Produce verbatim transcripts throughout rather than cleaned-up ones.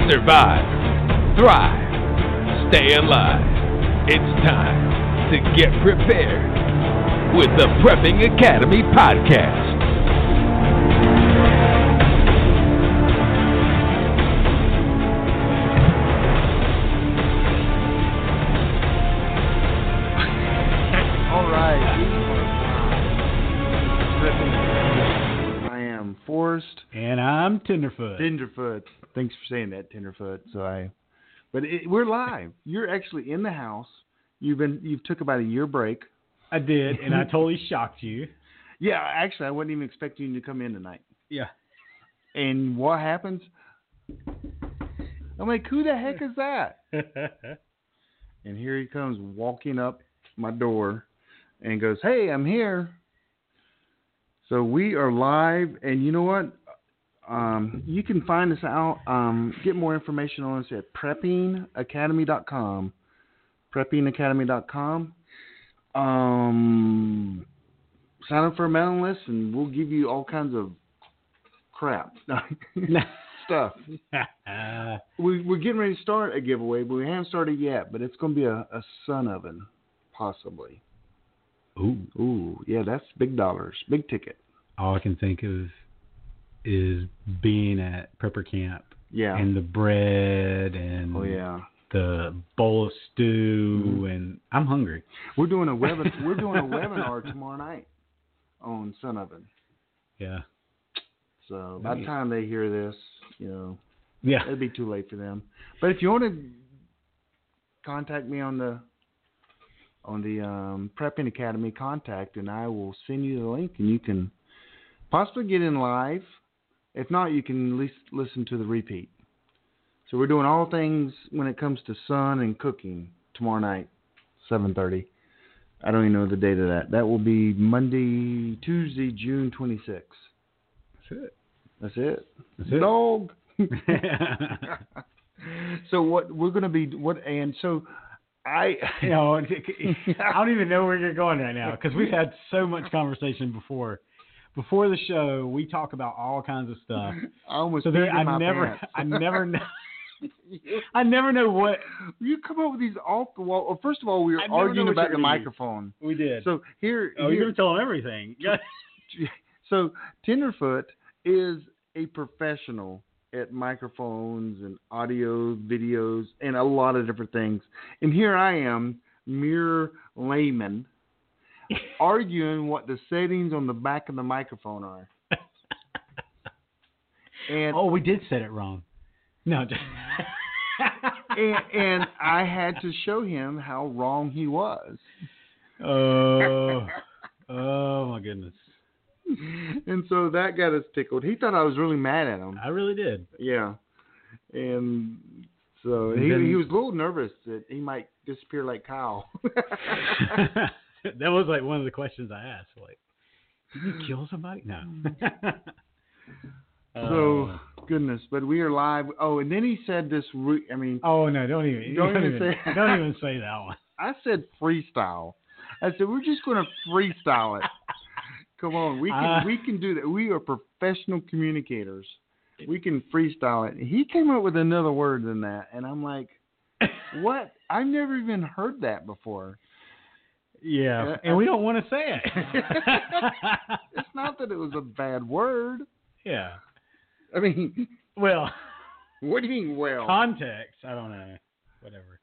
survive, thrive, stay alive. It's time to get prepared with the Prepping Academy podcast. All right. I am Forrest. And I'm Tenderfoot. Tenderfoot. Thanks for saying that, Tenderfoot. So I, but it, we're live. You're actually in the house. You've been, you've took about a year break. I did, and I totally shocked you. Yeah, actually, I wasn't even expecting you to come in tonight. Yeah. And what happens? I'm like, who the heck is that? And here he comes walking up my door and goes, hey, I'm here. So we are live, and you know what? Um, you can find us out, um, get more information on us at prepping academy dot com. prepping academy dot com. Um, sign up for a mailing list, and we'll give you all kinds of crap stuff. we, we're getting ready to start a giveaway, but we haven't started yet. But it's going to be a, a sun oven, possibly. Ooh, ooh, yeah, that's big dollars, big ticket. All I can think of is being at prepper camp. Yeah, and the bread and oh yeah. the bowl of stew, mm-hmm. and I'm hungry. We're doing a web. We're doing a webinar tomorrow night on Sun Oven. Yeah. So by the time they hear this, you know, yeah, it'll be too late for them. But if you want to contact me on the on the um, Prepping Academy contact, and I will send you the link, and you can possibly get in live. If not, you can at least listen to the repeat. So we're doing all things when it comes to sun and cooking tomorrow night, seven thirty. I don't even know the date of that. That will be Monday, Tuesday, June twenty-sixth. That's it. That's it. That's it. Dog. So what we're going to be, what, and so I, you know, I don't even know where you're going right now because we've had so much conversation before. Before the show, we talk about all kinds of stuff. I almost so there, I my never, pants. I never know. I never know what you come up with these off the wall. Well, first of all, we were I never arguing know what about you're the gonna microphone. use. We did. So here, oh, here you're gonna tell them everything. Yeah. So Tenderfoot is a professional at microphones and audio, videos, and a lot of different things. And here I am, mere layman, arguing what the settings on the back of the microphone are. And oh, we did set it wrong. No. Just and, and I had to show him how wrong he was. Oh, oh my goodness. And so that got us tickled. He thought I was really mad at him. I really did. Yeah. And so and he, then, he was a little nervous that he might disappear like Kyle. That was like one of the questions I asked. Like, did you kill somebody? No. So, uh, goodness, but we are live. Oh, and then he said this. Re- I mean, oh no, don't even, don't, don't even even say. Don't even say that one. I said freestyle. I said we're just going to freestyle it. Come on, we can uh, we can do that. We are professional communicators. We can freestyle it. He came up with another word than that, and I'm like, what? I've never even heard that before. Yeah, uh, and we don't want to say it. It's not that it was a bad word. Yeah. I mean, well, what do you mean, well? Context, I don't know. Whatever.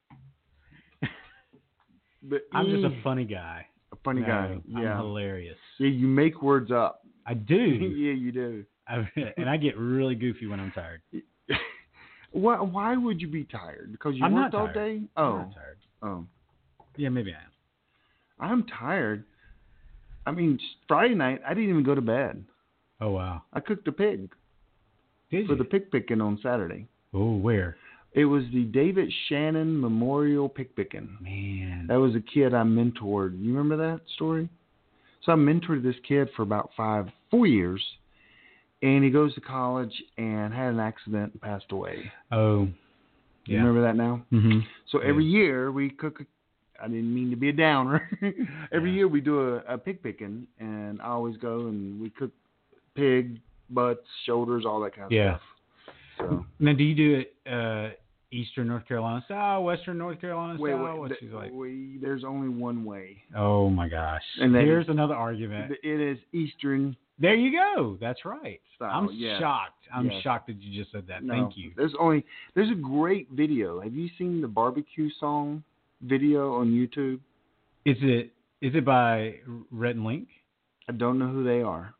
But I'm e, just a funny guy. A funny no, guy. Yeah. I'm hilarious. Yeah, you make words up. I do. Yeah, you do. I, and I get really goofy when I'm tired. Why, why would you be tired? Because you I'm worked not all tired. day? I'm Oh. not tired. Oh. Yeah, maybe I am. I'm tired. I mean, Friday night, I didn't even go to bed. Oh, wow. I cooked a pig. Did for you? the pig picking on Saturday. Oh, where? It was the David Shannon Memorial Pig Picking. Man. That was a kid I mentored. You remember that story? So I mentored this kid for about five, four years, and he goes to college and had an accident and passed away. Oh, You yeah. remember that now? Mm-hmm. So every yeah. year we cook. A, I didn't mean to be a downer. every yeah. year we do a, a pig picking, and I always go and we cook pig butts, shoulders, all that kind of yeah. stuff. So Now, do you do it uh, Eastern North Carolina style, Western North Carolina wait, style? wait, What's th- she like? we, there's only one way. Oh my gosh! And then- Here's another argument. It is Eastern There you go. That's right. style. I'm yes. shocked. I'm Yes. shocked that you just said that. No, Thank you. There's only there's a great video. Have you seen the barbecue song video on YouTube? Is it is it by Rhett and Link? I don't know who they are,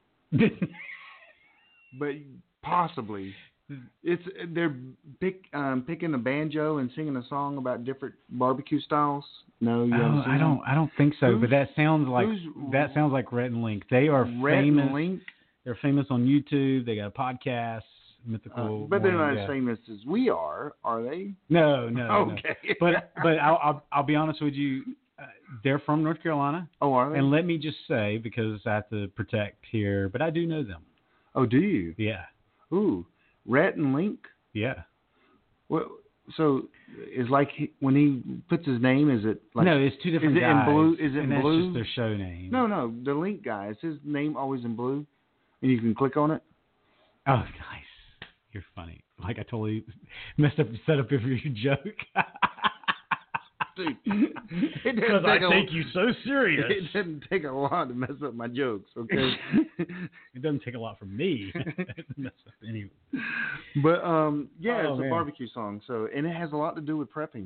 but possibly. It's they're pick, um, picking a banjo and singing a song about different barbecue styles. No, you haven't Oh, seen I don't. I don't think so. Who's- but that sounds like who's- that sounds like Rhett and Link. They are Rhett famous. and Link, They're famous on YouTube. They got a podcast, Mythical. uh, but they're Morning, not yeah. as famous as we are, are they? No, no. no. Okay. But but I'll, I'll I'll be honest with you. Uh, they're from North Carolina, oh, are they? and let me just say, because I have to protect here, but I do know them. oh, do you? Yeah, Ooh, Rhett and Link. yeah. Well, so is like he, when he puts his name, is it like no, it's two different is it in guys. blue- is it and in that's blue? just their show name. No, no, the Link guy. Is his name always in blue? And you can click on it? Oh, nice. You're funny. Like I totally messed up the setup of your joke. Dude, it Because doesn't I take a- take you so serious. It doesn't take a lot to mess up my jokes, okay? It doesn't take a lot from me. Mess up anyway. But um, yeah, Oh, it's a man. barbecue song. So, and it has a lot to do with prepping.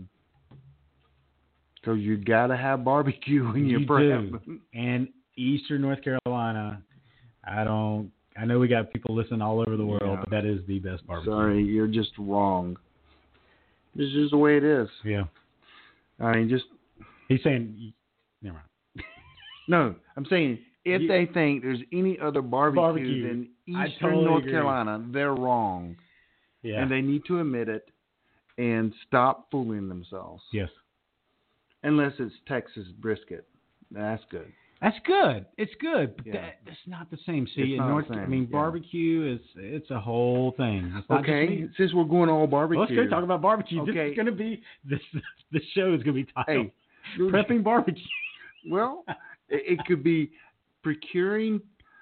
Because you gotta have barbecue when you, You prep. do. And Eastern North Carolina, I don't. I know we got people listening all over the world, Yeah. but that is the best barbecue. Sorry, you're just wrong. This is the way it is. Yeah. I mean, just He's saying. Never mind. no. I'm saying if You- they think there's any other barbecue, Barbecue. than I Eastern totally North agree. Carolina, they're wrong, Yeah. and they need to admit it and stop fooling themselves. yes. Unless it's Texas brisket, that's good. That's good. It's good, but Yeah. that, that's not the same. See, It's in not North, the same, I mean, yeah. barbecue is it's a whole thing. It's not Okay, just meat. since we're going all barbecue, Well, let's go talk about barbecue. This Okay. is going to be this. The show is going to be titled Hey, dude, "Prepping Barbecue." well, it, it could be procuring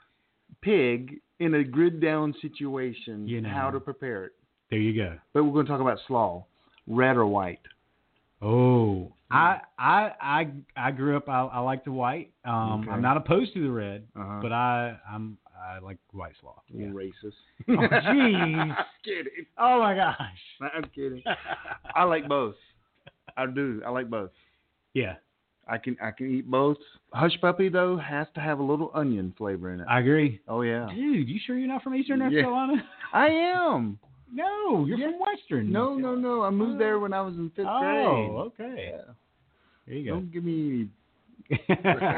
pig in a grid down situation. You know. How to prepare it. There you go. But we're going to talk about slaw, red or white. Oh, I I I I grew up. I, I like the white. Um, Okay. I'm not opposed to the red, Uh-huh. but I I'm I like white slaw. Yeah. Racist. Oh, jeez. Kidding. Oh my gosh. I'm kidding. I like both. I do. I like both. Yeah, I can I can eat both. Hush puppy though has to have a little onion flavor in it. I agree. oh yeah. Dude, you sure you're not from Eastern North Yeah. Carolina? I am. No, you're Yeah. from Western. No, North no, no. I moved there when I was in fifth grade. Oh, okay. Yeah. There you Don't give me. go.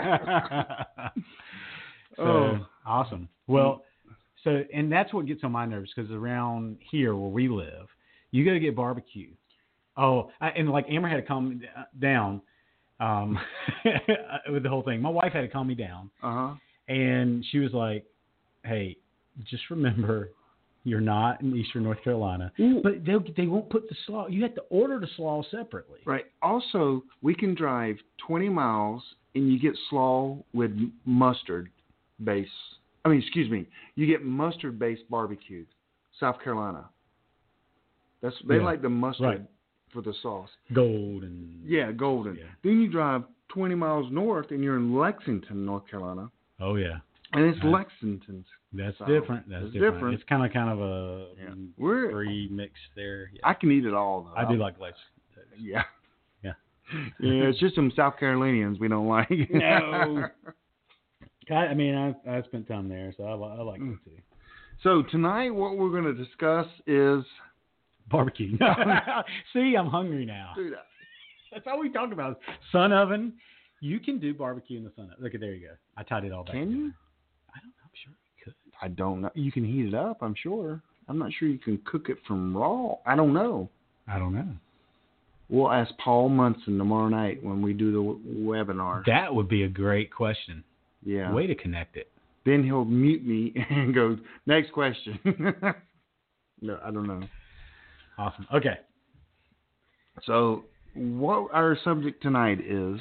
so, Oh. awesome. Well, so and that's what gets on my nerves because around here where we live, you got to get barbecue. Oh, I, and like Amber had to calm me down um, with the whole thing. My wife had to calm me down, Uh huh. and she was like, "Hey, just remember, you're not in Eastern North Carolina, but they they won't put the slaw. You have to order the slaw separately." Right. Also, we can drive twenty miles and you get slaw with mustard base. I mean, excuse me. You get mustard based barbecue, South Carolina. That's they Yeah. like the mustard Right. for the sauce. Gold and Yeah, golden. Yeah. Then you drive twenty miles north and you're in Lexington, North Carolina, oh yeah, and it's Right. Lexington's. that's So, different. That's it's different. different. It's kind of kind of a Yeah. mm, We're- free mix there. Yeah. I can eat it all though. I do like Lex. Yeah. Yeah. Yeah, it's just some South Carolinians we don't like. No. I, I mean, I I spent time there, so I, li- I like it too. So tonight, what we're going to discuss is, Barbecue. See, I'm hungry now. dude, That's all we talk about. Sun oven. You can do barbecue in the sun oven. Look, there you go. I tied it all back. Can together. you? I don't know. I'm sure you could. I don't know. You can heat it up, I'm sure. I'm not sure you can cook it from raw. I don't know. I don't know. We'll ask Paul Munson tomorrow night when we do the w- webinar. That would be a great question. Yeah. Way to connect it. Then he'll mute me and go, next question. No, I don't know. Awesome. Okay. So what our subject tonight is,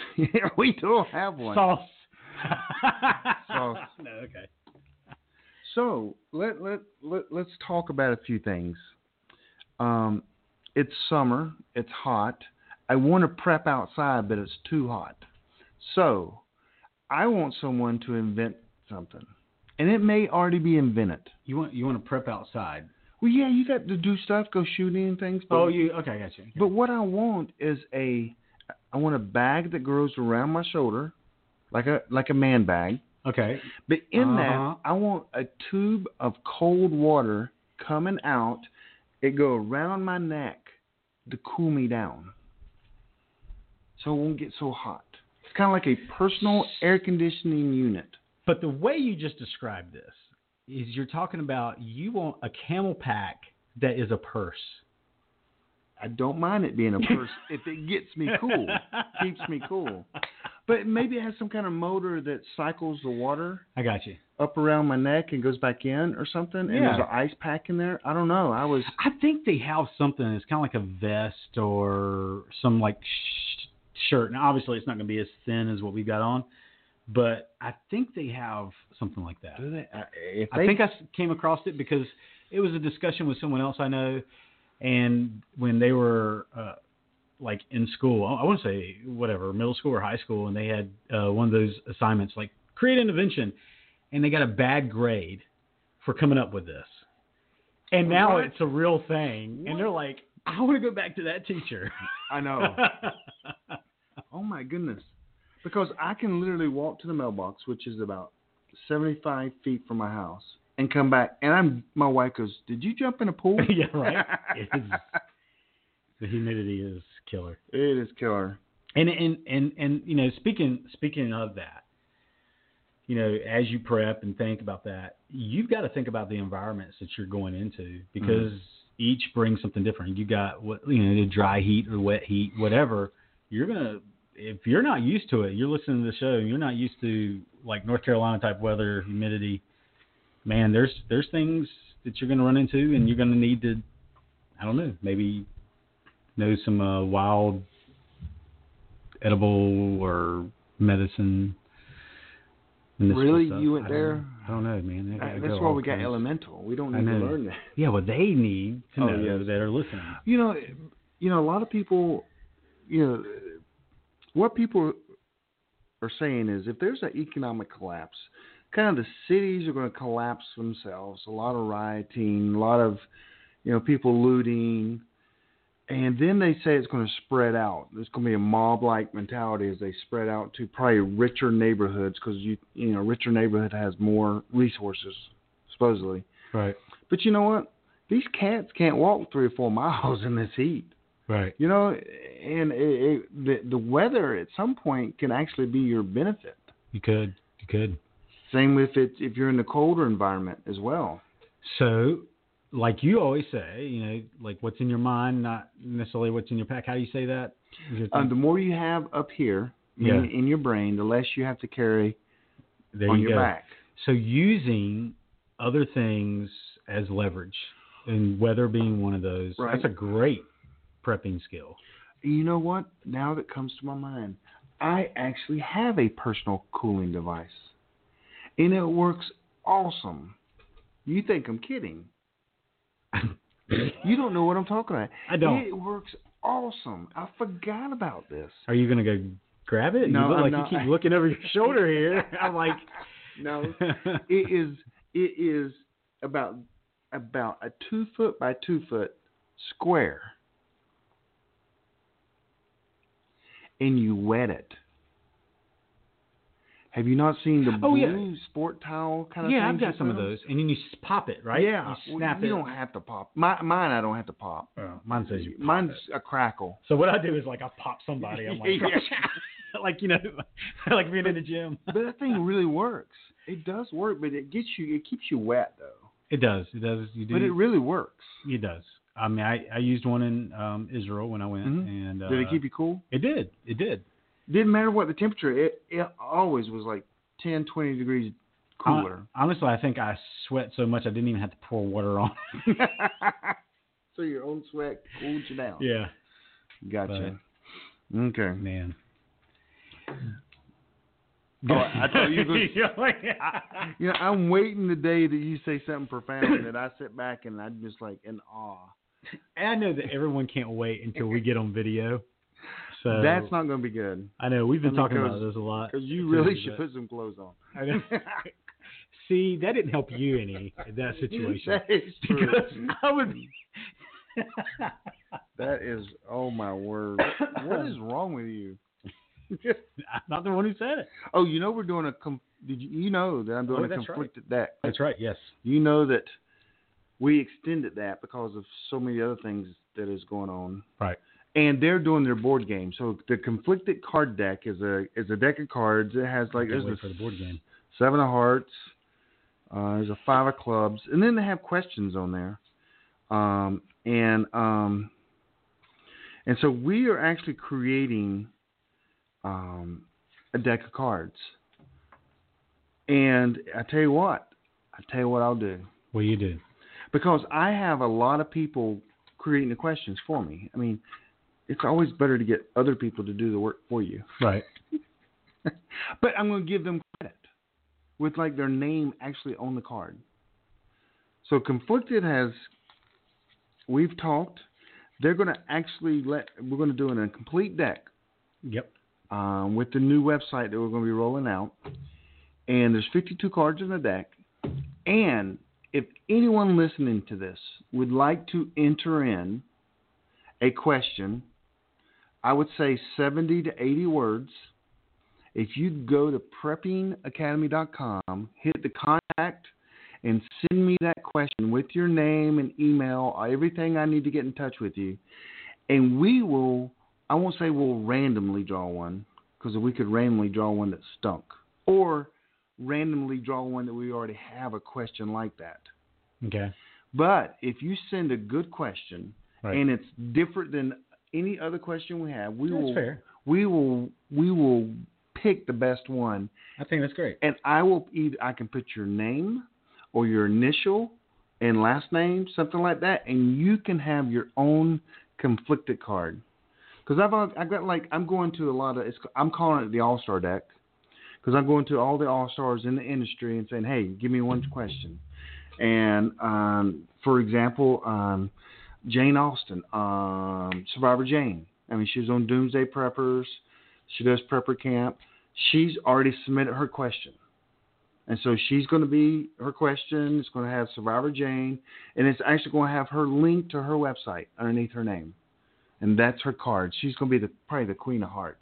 we don't have one. Sauce. Sauce. No, okay. So let let let let's talk about a few things. Um, it's summer. It's hot. I want to prep outside, but it's too hot. So I want someone to invent something, and it may already be invented. You want you want to prep outside. Well, yeah, you got to do stuff, go shooting and things. But, Oh, you okay? I got you. Okay. But what I want is a, I want a bag that grows around my shoulder, like a like a man bag. Okay. But in Uh-huh. that, I want a tube of cold water coming out. It go around my neck to cool me down, so it won't get so hot. It's kind of like a personal air conditioning unit. But the way you just described this is you're talking about you want a camel pack that is a purse. I don't mind it being a purse if it gets me cool, keeps me cool. But maybe it has some kind of motor that cycles the water I got you. up around my neck and goes back in or something. And Yeah. there's an ice pack in there. I don't know. I was. I think they have something that's kind of like a vest or some like sh- shirt. Now, obviously, it's not going to be as thin as what we've got on, but I think they have something like that. Do they? I- If I they, think I s- came across it because it was a discussion with someone else I know, and when they were uh, like in school, I want to say whatever, middle school or high school, and they had uh, one of those assignments like create an invention, and they got a bad grade for coming up with this. And now What? it's a real thing, What? and they're like, I want to go back to that teacher. I know. Oh my goodness. Because I can literally walk to the mailbox, which is about seventy-five feet from my house, and come back. And I'm my wife goes, "Did you jump in a pool?" Yeah, right. It is, the humidity is killer. It is killer. And and and and you know, speaking speaking of that, you know, as you prep and think about that, you've got to think about the environments that you're going into because mm-hmm. each brings something different. You got what you know, the dry heat or wet heat, whatever. You're gonna if you're not used to it, you're listening to the show and you're not used to like North Carolina type weather, humidity. Man, there's there's things that you're gonna run into, and you're gonna need to, I don't know, maybe know some uh, wild edible or medicine. Really? You went I there? Know. I don't know, man. Uh, that's why we got elemental. We don't need to learn that. Yeah, well, they need to oh, know yes. that are listening. You know, you know, a lot of people, you know, what people are saying is if there's an economic collapse, kind of the cities are going to collapse themselves. A lot of rioting, a lot of, you know, people looting. And then they say it's going to spread out. There's going to be a mob-like mentality as they spread out to probably richer neighborhoods because you you know richer neighborhood has more resources, supposedly. Right. But you know what? These cats can't walk three or four miles in this heat. Right. You know, and it, it, the the weather at some point can actually be your benefit. You could. You could. Same with it if you're in the colder environment as well. So. Like you always say, you know, like what's in your mind, not necessarily what's in your pack. How do you say that? Um, the more you have up here yeah. in, in your brain, the less you have to carry there on you your go. back. So using other things as leverage, and weather being one of those, right. That's a great prepping skill. You know what? Now that comes to my mind, I actually have a personal cooling device, and it works awesome. You think I'm kidding? You don't know what I'm talking about. I don't. It works awesome. I forgot about this. Are you going to go grab it? No, you look I'm like not. you keep looking over your shoulder here. I'm like, no. It is. It is about about a two foot by two foot square, and you wet it. Have you not seen the oh, blue yeah. sport towel kind of yeah, things? I've got some of those. And then you pop it, right? Yeah. You snap you it. You don't have to pop. My, mine, I don't have to pop. Oh, mine says you pop Mine's it. a crackle. So what I do is like I pop somebody. I'm like, like you know, like being in the gym. But that thing really works. It does work, but it gets you. It keeps you wet though. It does. It does. You do. But it really works. It does. I mean, I, I used one in um, Israel when I went, mm-hmm. and uh, did it keep you cool? It did. It did. Didn't matter what the temperature. It it always was like ten, twenty degrees cooler. Uh, honestly, I think I sweat so much I didn't even have to pour water on. So your own sweat cooled you down. Yeah. Gotcha. But, okay. Man. Oh, I thought you were You're like, I, you know, I'm waiting the day that you say something profound that I sit back and I'm just like in awe. And I know that everyone can't wait until we get on video. So That's not going to be good. I know we've been I mean, talking about this a lot. Because you really should put some clothes on. I know. See, that didn't help you any in that situation. That is true. Because I would. That is, oh my word. What is wrong with you? I'm not the one who said it. Oh, you know we're doing a, com- did you, you know that I'm doing Oh, a that's conflicted deck. That's right, yes. You know that we extended that because of so many other things that is going on. Right. And they're doing their board game. So the conflicted card deck is a is a deck of cards. It has like, there's wait a for the board game. seven of hearts, uh, there's a five of clubs, and then they have questions on there. Um, and um, and so we are actually creating um, a deck of cards. And I tell you what, I tell you what I'll do. What do you do? Because I have a lot of people creating the questions for me. I mean, it's always better to get other people to do the work for you. Right. But I'm going to give them credit with like their name actually on the card. So Conflicted has, we've talked, they're going to actually let, we're going to do a complete deck. Yep. Um, with the new website that we're going to be rolling out. And there's fifty-two cards in the deck. And if anyone listening to this would like to enter in a question, I would say seventy to eighty words. If you go to prepping academy dot com, hit the contact, and send me that question with your name and email, everything I need to get in touch with you. And we will, I won't say we'll randomly draw one, because we could randomly draw one that stunk. Or randomly draw one that we already have a question like that. Okay. But if you send a good question, right. and it's different than any other question we have, we That's will fair. we will we will pick the best one. I think that's great. And I will either I can put your name or your initial and last name, something like that, and you can have your own conflicted card. Because I've I've got like I'm going to a lot of it's, I'm calling it the All Star deck. Because I'm going to all the all-stars in the industry and saying, hey, give me one question. And, um, for example, um, Jane Austen, um, Survivor Jane. I mean, she was on Doomsday Preppers. She does Prepper Camp. She's already submitted her question. And so she's going to be, her question is going to have Survivor Jane, and it's actually going to have her link to her website underneath her name. And that's her card. She's going to be the probably the Queen of Hearts.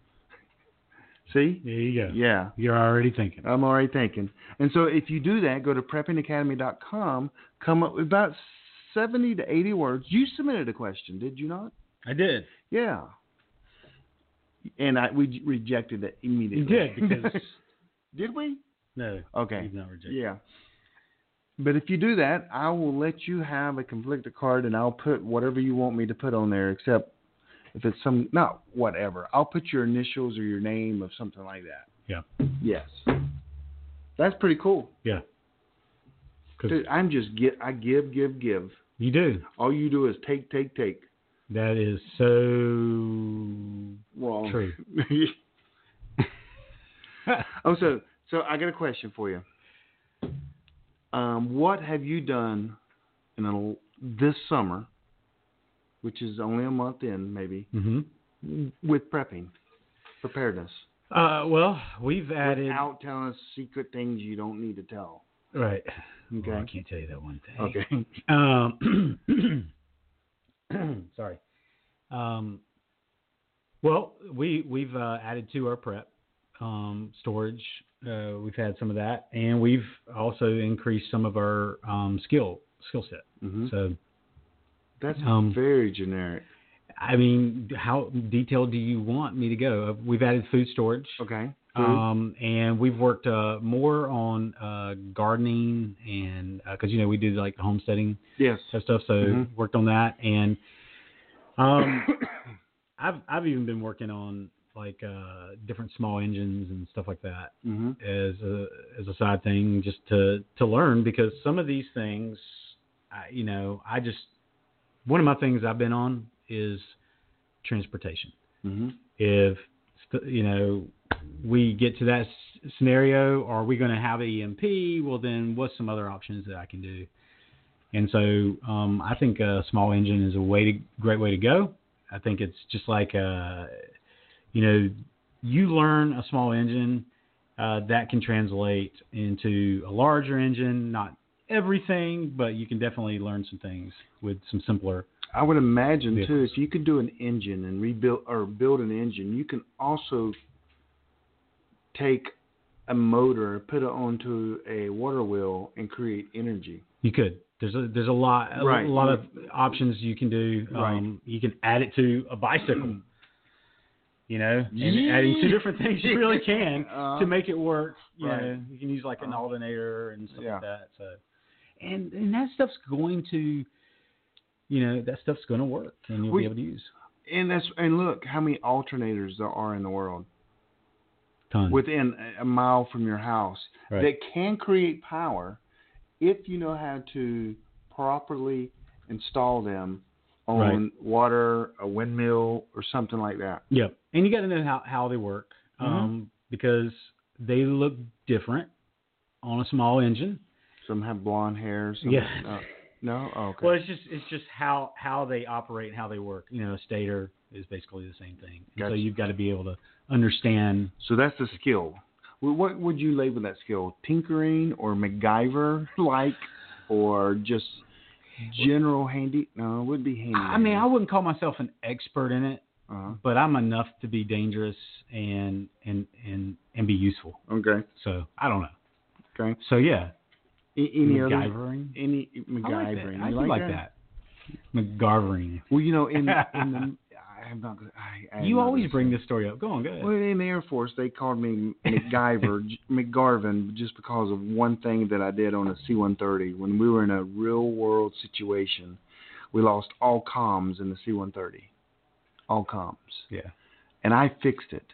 See? There you go. Yeah. You're already thinking. I'm already thinking. And so if you do that, go to prepping academy dot com, come up with about seventy to eighty words. You submitted a question, did you not? I did. Yeah. And I we rejected it immediately. You did, because... Did we? No. Okay. You've not rejected. Yeah. But if you do that, I will let you have a conflicted card, and I'll put whatever you want me to put on there, except if it's some, not whatever. I'll put your initials or your name or something like that. Yeah. Yes. That's pretty cool. Yeah. Dude, I'm just, get, I give, give, give. You do. All you do is take, take, take. That is so Wrong. true. oh, so, so I got a question for you. Um, what have you done in a, this summer, which is only a month in, maybe, mm-hmm. with prepping, preparedness? Uh, well, we've added... Without telling us secret things you don't need to tell. Right. Okay. Well, I can't tell you that one thing. Okay. Um, sorry. Um, well, we, we've uh, added to our prep um, storage. Uh, we've had some of that, and we've also increased some of our um, skill skill set. Mm-hmm. So that's um, very generic. I mean, how detailed do you want me to go? We've added food storage. Okay. Food. Um, and we've worked uh, more on uh, gardening, and because uh, you know we do like the homesteading yes. stuff, so mm-hmm. worked on that, and um, I've I've even been working on like uh, different small engines and stuff like that mm-hmm. as a as a side thing, just to to learn, because some of these things, I, you know, I just one of my things I've been on is transportation. Mm-hmm. If you know, we get to that s- scenario, are we going to have an E M P? Well, then what's some other options that I can do? And so um, I think a small engine is a way to, great way to go. I think it's just like, uh, you know, you learn a small engine uh, that can translate into a larger engine, not everything, but you can definitely learn some things with some simpler. I would imagine vehicles. too, if you could do an engine and rebuild or build an engine, you can also take a motor, put it onto a water wheel, and create energy. You could. There's a there's a lot a Right. lot of options you can do. Um, Right. You can add it to a bicycle. You know, and Yeah. adding two different things you really can Uh, to make it work. You right. know, you can use like an Uh, alternator and stuff yeah. like that. So, and and that stuff's going to, you know, that stuff's going to work, and you'll We- be able to use And that's and look how many alternators there are in the world tons. within a mile from your house Right. that can create power if you know how to properly install them on Right. water, a windmill, or something like that. Yep. And you got to know how, how they work um, Mm-hmm. because they look different on a small engine. Some have blonde hair. Some Yeah. uh, no. Oh, okay. Well, it's just it's just how, how they operate and how they work. You know, a stator is basically the same thing. And Gotcha. So you've got to be able to understand. So that's the skill. Well, what would you label that skill? Tinkering or MacGyver-like, or just general handy? No, it would be handy. I mean, I wouldn't call myself an expert in it, Uh-huh. but I'm enough to be dangerous and and and and be useful. Okay. So I don't know. Okay. So yeah, A- any other? MacGyvering. Any I like that. MacGyvering? I You do like that. MacGyvering. Well, you know, in in the I am not. I, I am You not always gonna bring say. this story up. Go on, go ahead. Well, in the Air Force, they called me MacGyver, J- McGarvin, just because of one thing that I did on a C one thirty. When we were in a real-world situation, we lost all comms in the C one thirty. All comms. Yeah. And I fixed it.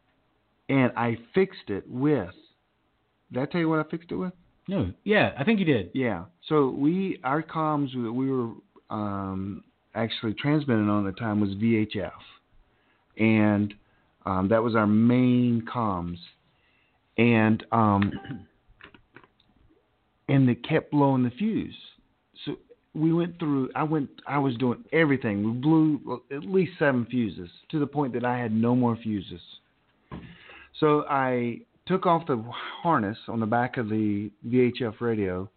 And I fixed it with... Did I tell you what I fixed it with? No. Yeah, I think you did. Yeah. So we, our comms that we were um, actually transmitting on at the time was V H F. And um, that was our main comms. And um, and they kept blowing the fuse. So we went through, I went, I was doing everything. We blew at least seven fuses to the point that I had no more fuses. So I took off the harness on the back of the V H F radio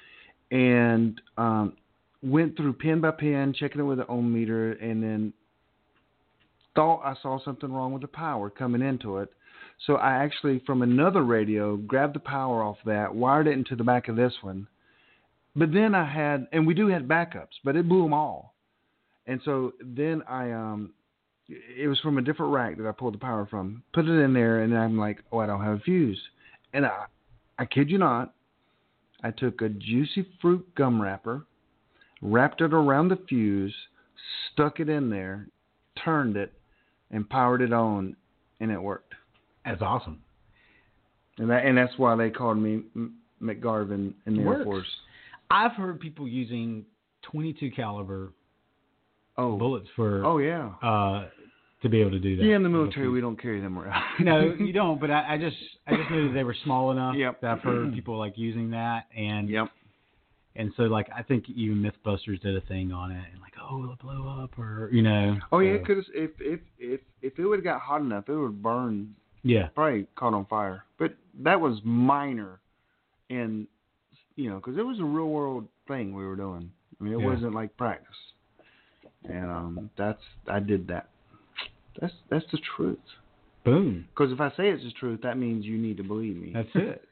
and um, went through pin by pin, checking it with the ohm meter, and then thought I saw something wrong with the power coming into it. So I actually, from another radio, grabbed the power off that, wired it into the back of this one. But then I had, and we do have backups, but it blew them all. And so then I, um, it was from a different rack that I pulled the power from, put it in there, and I'm like, oh, I don't have a fuse. And I, I kid you not, I took a Juicy Fruit gum wrapper, wrapped it around the fuse, stuck it in there, turned it, and powered it on, and it worked. That's awesome. And that, and that's why they called me M- McGarvin in the Works. Air Force. I've heard people using twenty-two caliber Oh, bullets for oh yeah. uh, to be able to do that. Yeah, in the military we don't carry them around. No, you don't. But I, I just I just knew that they were small enough Yep. that I've heard people like using that, and Yep. and so like I think even MythBusters did a thing on it, and like oh it'll blow up or you know. Oh yeah, so, because if if if if it would have got hot enough, it would burn. yeah. Probably caught on fire. But that was minor, and you know, because it was a real world thing we were doing. I mean, it Yeah. wasn't like practice. And um, that's I did that. That's that's the truth. Boom. Because if I say it's the truth, that means you need to believe me. That's it.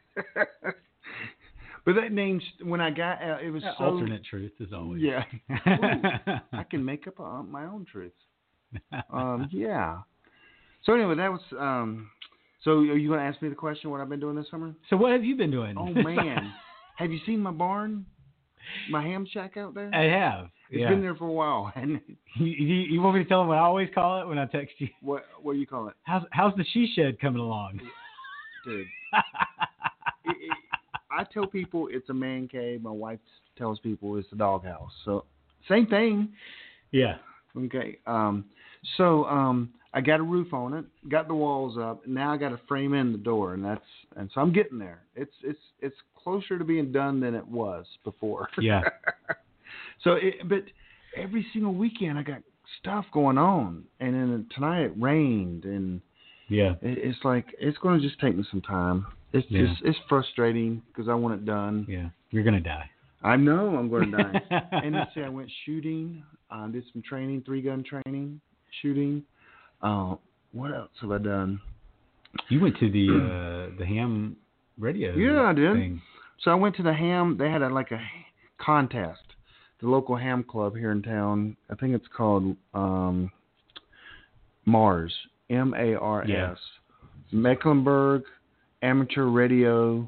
But that name, when I got out, it was so Alternate truth is always. Yeah. Ooh, I can make up uh, my own truths. Um, yeah. So anyway, that was. Um, so are you going to ask me the question? What I've been doing this summer? So what have you been doing? Oh man, have you seen my barn? My ham shack out there? I have. It's yeah. been there for a while. And You, you, you want me to tell them what I always call it when I text you? what what do you call it, How's how's the she shed coming along? dude? it, it, I tell people it's a man cave. My wife tells people it's a doghouse. So same thing. Yeah. Okay. Um, so um, I got a roof on it, got the walls up, and now I got to frame in the door, and that's and so I'm getting there. It's it's it's closer to being done than it was before. Yeah. So, it, but every single weekend I got stuff going on, and then tonight it rained, and yeah, it, it's like it's going to just take me some time. It's yeah. just it's frustrating because I want it done. Yeah, you're gonna die. I know I'm going to die. And let's see, I went shooting, uh, did some training, three gun training, shooting. Uh, what else have I done? You went to the uh, the ham radio. Yeah, I did. Thing. So I went to the ham. They had a, like a contest. The local ham club here in town. I think it's called um, Mars. M A R S. Yeah. Mecklenburg Amateur Radio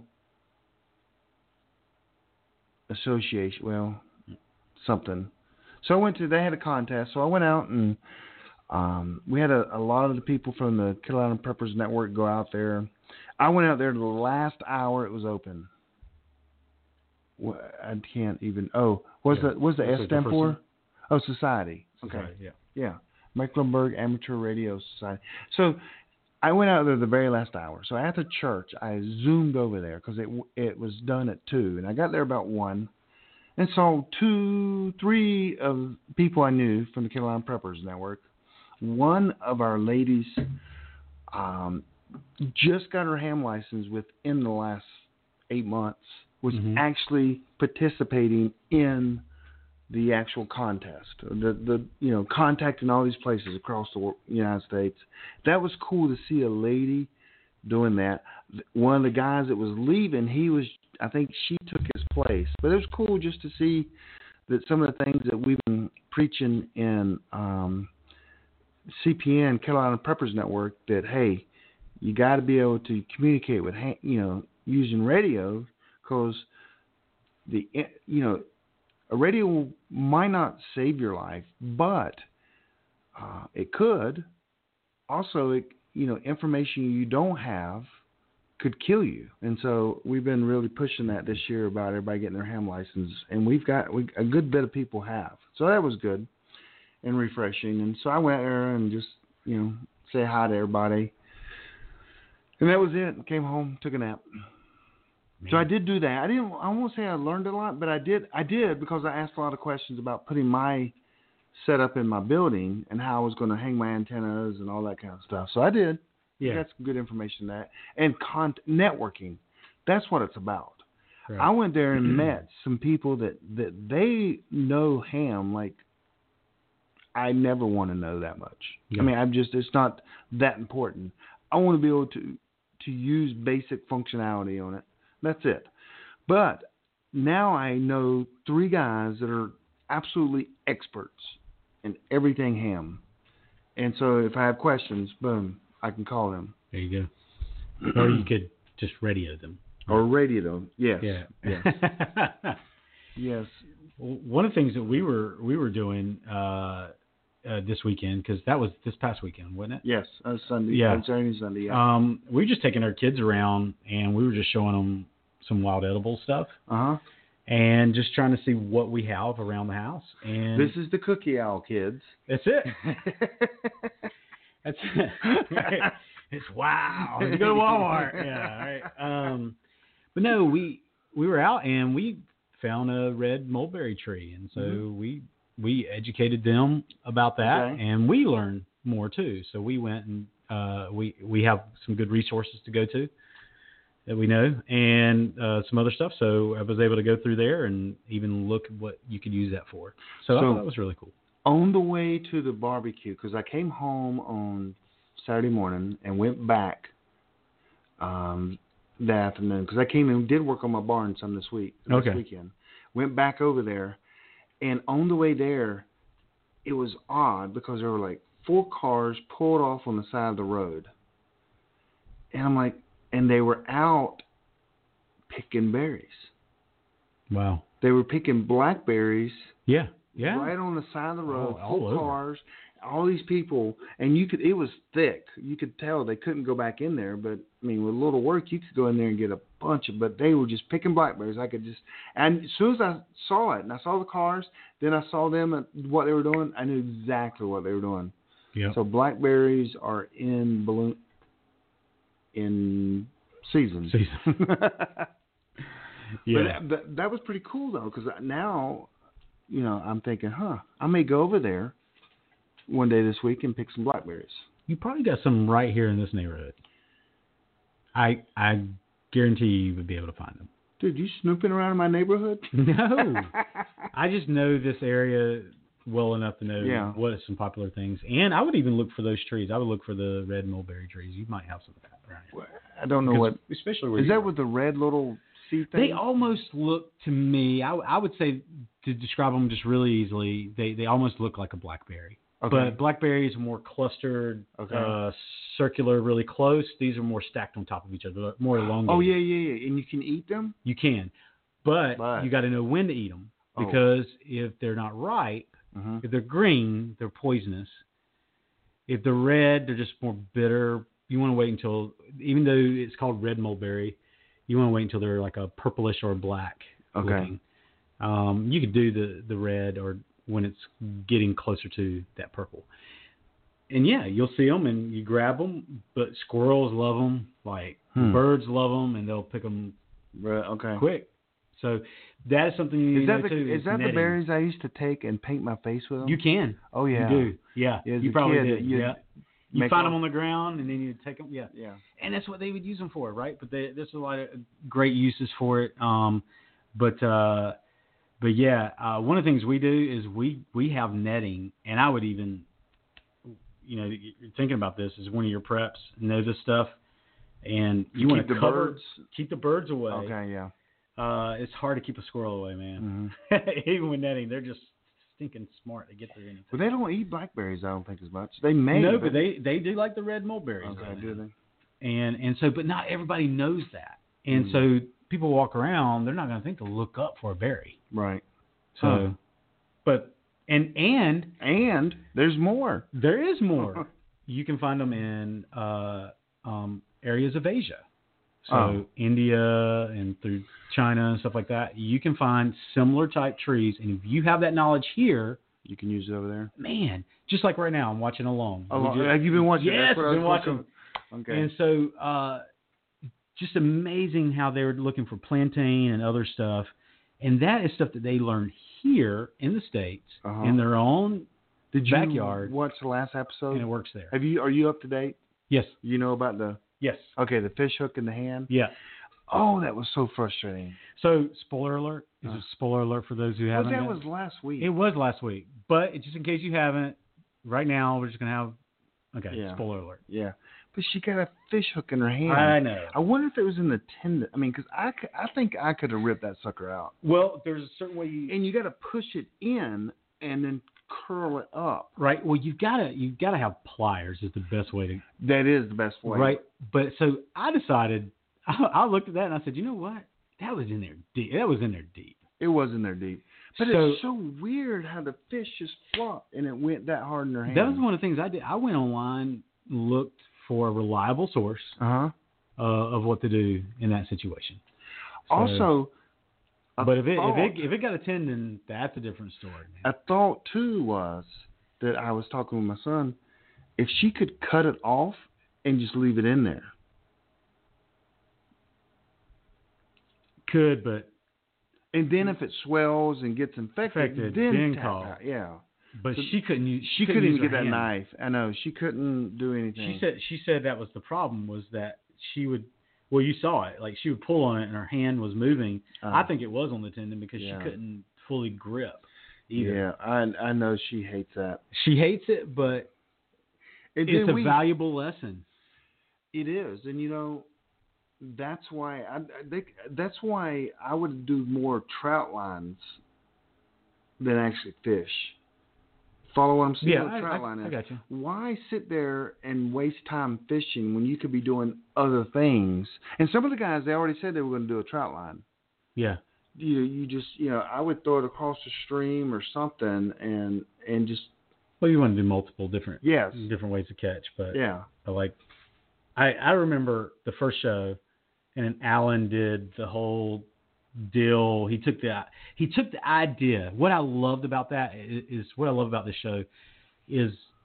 Association. Well, something. So I went to. They had a contest. So I went out and. Um, we had a, a lot of the people from the Carolina Preppers Network go out there. I went out there the last hour it was open. I can't even. Oh, what's yeah. the what's the What's S it, stand the for? person? Oh, Society. Okay. Society, yeah. Yeah. Mecklenburg Amateur Radio Society. So I went out there the very last hour. So after church, I zoomed over there because it it was done at two, and I got there about one, and saw two, three of people I knew from the Carolina Preppers Network. One of our ladies um, just got her ham license within the last eight months, was mm-hmm. actually participating in the actual contest, the the you know contacting all these places across the United States. That was cool to see a lady doing that. One of the guys that was leaving, he was I think she took his place, but it was cool just to see that some of the things that we've been preaching in. Um, C P N, Carolina Preppers Network, that hey, you got to be able to communicate with you know using radio, because the you know a radio might not save your life, but uh, it could. Also, it, you know information you don't have could kill you, and so we've been really pushing that this year about everybody getting their ham license, and we've got we, a good bit of people have, so that was good. And refreshing, and so I went there and just you know say hi to everybody, and that was it. Came home, took a nap. Man. So I did do that. I didn't. I won't say I learned a lot, but I did. I did because I asked a lot of questions about putting my setup in my building and how I was going to hang my antennas and all that kind of stuff. So I did. Yeah, that's some good information in that and con- networking. That's what it's about. Right. I went there and met some people that that they know ham like. I never want to know that much. Yeah. I mean, I'm just, it's not that important. I want to be able to, to use basic functionality on it. That's it. But now I know three guys that are absolutely experts in everything ham. And so if I have questions, boom, I can call them. There you go. Or you could just radio them. Or radio them. Yes. Yeah. Yes. Yes. Well, one of the things that we were, we were doing, uh, Uh, this weekend, because that was this past weekend, wasn't it? Yes, uh, Sunday. Yeah, Saturday, Sunday. Yeah. Um, we were just taking our kids around, and we were just showing them some wild edible stuff. Uh huh. And just trying to see what we have around the house. And this is the cookie owl, kids. That's it. That's it. Right. It's wow. You go to Walmart. Yeah. Right. Um, but no, we we were out and we found a red mulberry tree, and so mm-hmm. we. We educated them about that, okay. and we learned more too. So we went and uh, we we have some good resources to go to that we know, and uh, some other stuff. So I was able to go through there and even look at what you could use that for. So, so I thought that was really cool. On the way to the barbecue, because I came home on Saturday morning and went back um, that afternoon, because I came and did work on my barn some this week, this okay. weekend. Went back over there. And on the way there, it was odd because there were like four cars pulled off on the side of the road. And I'm like, and they were out picking berries. Wow. They were picking blackberries. Yeah, yeah. Right on the side of the road, oh, full cars, all these people, and you could. It was thick. You could tell they couldn't go back in there. But I mean, with a little work, you could go in there and get a bunch of. But they were just picking blackberries. I could just, and as soon as I saw it, and I saw the cars, then I saw them and what they were doing. I knew exactly what they were doing. Yeah. So blackberries are in balloon in season. Season. Yeah. But that, that was pretty cool though, because now, you know, I'm thinking, huh, I may go over there one day this week and pick some blackberries. You probably got some right here in this neighborhood. I I guarantee you would be able to find them. Dude, you snooping around in my neighborhood? No. I just know this area well enough to know Yeah. what are some popular things. And I would even look for those trees. I would look for the red mulberry trees. You might have some of that around here. I don't know what. Especially where Is you that are. with the red little seed thing? They almost look to me, I, I would say, to describe them just really easily, they, they almost look like a blackberry. Okay. But blackberries are more clustered, Okay. uh, circular, really close. These are more stacked on top of each other, more elongated. Oh, yeah, yeah, yeah. And you can eat them? You can. But, But- you got to know when to eat them. Oh. Because if they're not ripe, Uh-huh. if they're green, they're poisonous. If they're red, they're just more bitter. You want to wait until, even though it's called red mulberry, you want to wait until they're like a purplish or black Okay. looking. Um, you could do the, the red or when it's getting closer to that purple. And yeah, you'll see them and you grab them, but squirrels love them. Like Hmm. birds love them and they'll pick them Right, okay. quick. So that is something you Is need to that know the too. is that the netting. berries I used to take and paint my face with them? You can. Oh yeah. You do. Yeah. Yeah, as you a probably kid, did. you'd Yeah. You make find all- them on the ground and then you take them. Yeah. Yeah. And that's what they would use them for, right? But they, there's a lot of great uses for it. Um, but uh, but yeah, uh, one of the things we do is we we have netting, and I would even, you know, you're thinking about this as one of your preps, know this stuff, and you want Keep to the cover, birds. keep the birds away. Okay, yeah. Uh, it's hard to keep a squirrel away, man. Mm-hmm. Even with netting, they're just stinking smart to get through anything. But they don't eat blackberries, I don't think, as much. They may. No, but they, they do like the red mulberries. Okay, though, do man. they? And and so, but not everybody knows that. And Mm. so people walk around, they're not going to think to look up for a berry. Right. So, Huh. but and and And there's more. there is more. You can find them in uh, um, areas of Asia. So Oh. India and through China and stuff like that. You can find similar type trees, and if you have that knowledge here, You can use it over there. man, just like right now, I'm watching Alone. Oh, We just- have you been watching? Yes, That's what I I've been was watching. going to- Okay. And so, uh, just amazing how they were looking for plantain and other stuff, and that is stuff that they learned here in the States Uh-huh. in their own Did you backyard, watch the last episode? and it works there. Have you? Are you up to date? Yes, You know about the yes, okay, the fish hook in the hand. yeah. Oh, that was so frustrating. So, spoiler alert. Is Uh. a spoiler alert for those who Well, haven't? that yet? was last week. It was last week, but just in case you haven't, right now we're just gonna have. Okay, Yeah. spoiler alert. Yeah, but she got a fish hook in her hand. I know. I wonder if it was in the tendon. I mean, because I, c- I think I could have ripped that sucker out. Well, there's a certain way you. And you got to push it in and then curl it up. Right. Well, you've got to you've got to have pliers. Is the best way to. That is the best way. Right. But so I decided. I, I looked at that and I said, you know what? That was in there deep. That was in there deep. It was in there deep. But So- it's so weird how the fish just flopped and it went that hard in her hand. That was one of the things I did. I went online, looked for a reliable source Uh huh. uh, of what to do in that situation. So- Also, a but if it, thought, if it if it got a tendon, that's a different story. Man. a thought too was that I was talking with my son. If she could cut it off and just leave it in there. Could, but And then if it swells and gets infected, Infected, then, then tap call. out. Yeah. but So she couldn't use. She couldn't use even get her that hand. knife. I know. She couldn't do anything. She said she said that was the problem, was that she would well you saw it, like she would pull on it and her hand was moving. Uh, I think it was on the tendon because yeah. she couldn't fully grip either. Yeah, I I know she hates that. She hates it, but And it's then a we- valuable lesson. It is, and you know, that's why I, I think that's why I would do more trout lines than actually fish. Follow what I'm saying? Yeah, what I, trout I, line is. I got you. Why sit there and waste time fishing when you could be doing other things? And some of the guys, they already said they were going to do a trout line. Yeah. You you just you know I would throw it across the stream or something and and just Well, you want to do multiple different yes different ways to catch, but, yeah but like I I remember the first show, and then Alan did the whole deal. He took the he took the idea. What I loved about that is, is what I love about this show is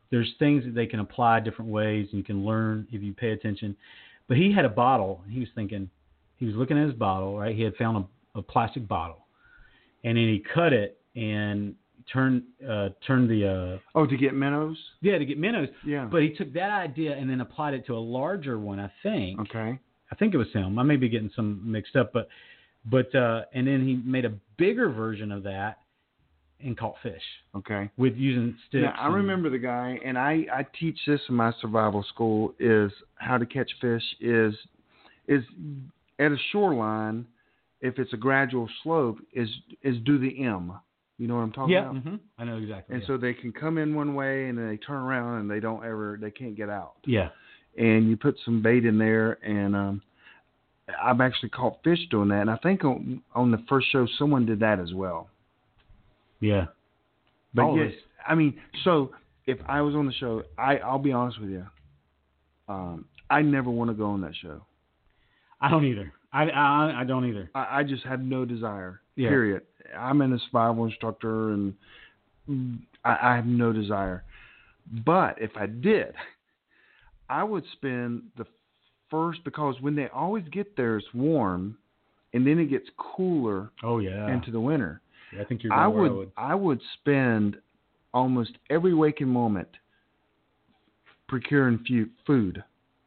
there's things that they can apply different ways, and you can learn if you pay attention. But he had a bottle, and he was thinking, he was looking at his bottle, right? He had found a, a plastic bottle, and then he cut it and turned uh, turned the uh, oh to get minnows. Yeah, to get minnows. Yeah. But he took that idea and then applied it to a larger one, I think. Okay. I think it was him. I may be getting some mixed up, but but uh, and then he made a bigger version of that and caught fish. Okay. With using sticks. Now, I remember the guy, and I, I teach this in my survival school, is how to catch fish is is at a shoreline, if it's a gradual slope, is is do the M. You know what I'm talking yeah, about? Mm-hmm. I know exactly. And yeah. so they can come in one way and then they turn around and they don't ever, they can't get out. Yeah. And you put some bait in there, and um, I've actually caught fish doing that. And I think on, on the first show, someone did that as well. Yeah. But Always. yes, I mean, so if I was on the show, I, I'll be honest with you, um, I never want to go on that show. I don't either. I, I, I don't either. I, I just have no desire, yeah. period. I'm an survival instructor, and I, I have no desire. But if I did, I would spend the first, because when they always get there, it's warm, and then it gets cooler oh, yeah. into the winter. Yeah, I think you're I going would, I would I would spend almost every waking moment procuring fu- food.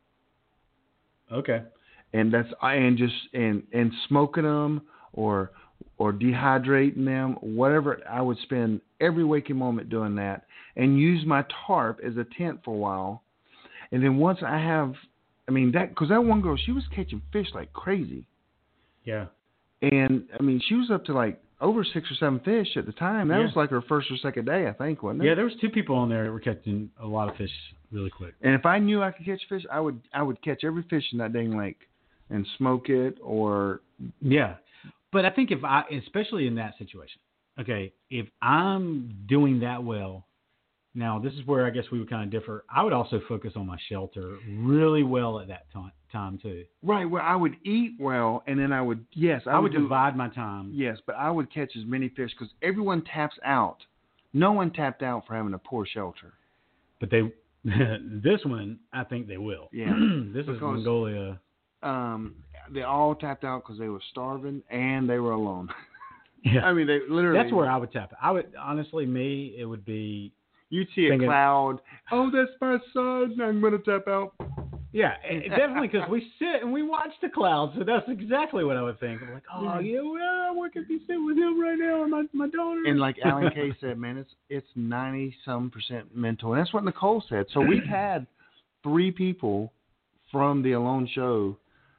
Okay. And that's and just and, and smoking them or or dehydrating them, whatever. I would spend every waking moment doing that, and use my tarp as a tent for a while. And then once I have, I mean that because that one girl, she was catching fish like crazy. Yeah. And I mean she was up to like over six or seven fish at the time. That yeah. was like her first or second day, I think, wasn't it? Yeah, there was two people on there that were catching a lot of fish really quick. And if I knew I could catch fish, I would I would catch every fish in that dang lake and smoke it or yeah. But I think if I, especially in that situation, okay, if I'm doing that well, now this is where I guess we would kind of differ. I would also focus on my shelter really well at that time, time too. Right, well, I would eat well, and then I would, yes, I, I would, would do, divide my time. Yes, but I would catch as many fish because everyone taps out. No one tapped out for having a poor shelter. But they, this one, I think they will. Yeah. This because, is Mongolia. Um, they all tapped out because they were starving and they were alone. Yeah. I mean, they literally. That's where I would tap. I would, honestly, me, it would be. You'd see a cloud. Oh, that's my son. I'm going to tap out. Yeah, definitely, because we sit and we watch the clouds. So that's exactly what I would think. I'm like, oh, yeah, well, I could be sitting with him right now, and my, my daughter. And like Alan Kay said, man, it's it's ninety-some percent mental. And that's what Nicole said. So we've had three people from the Alone Show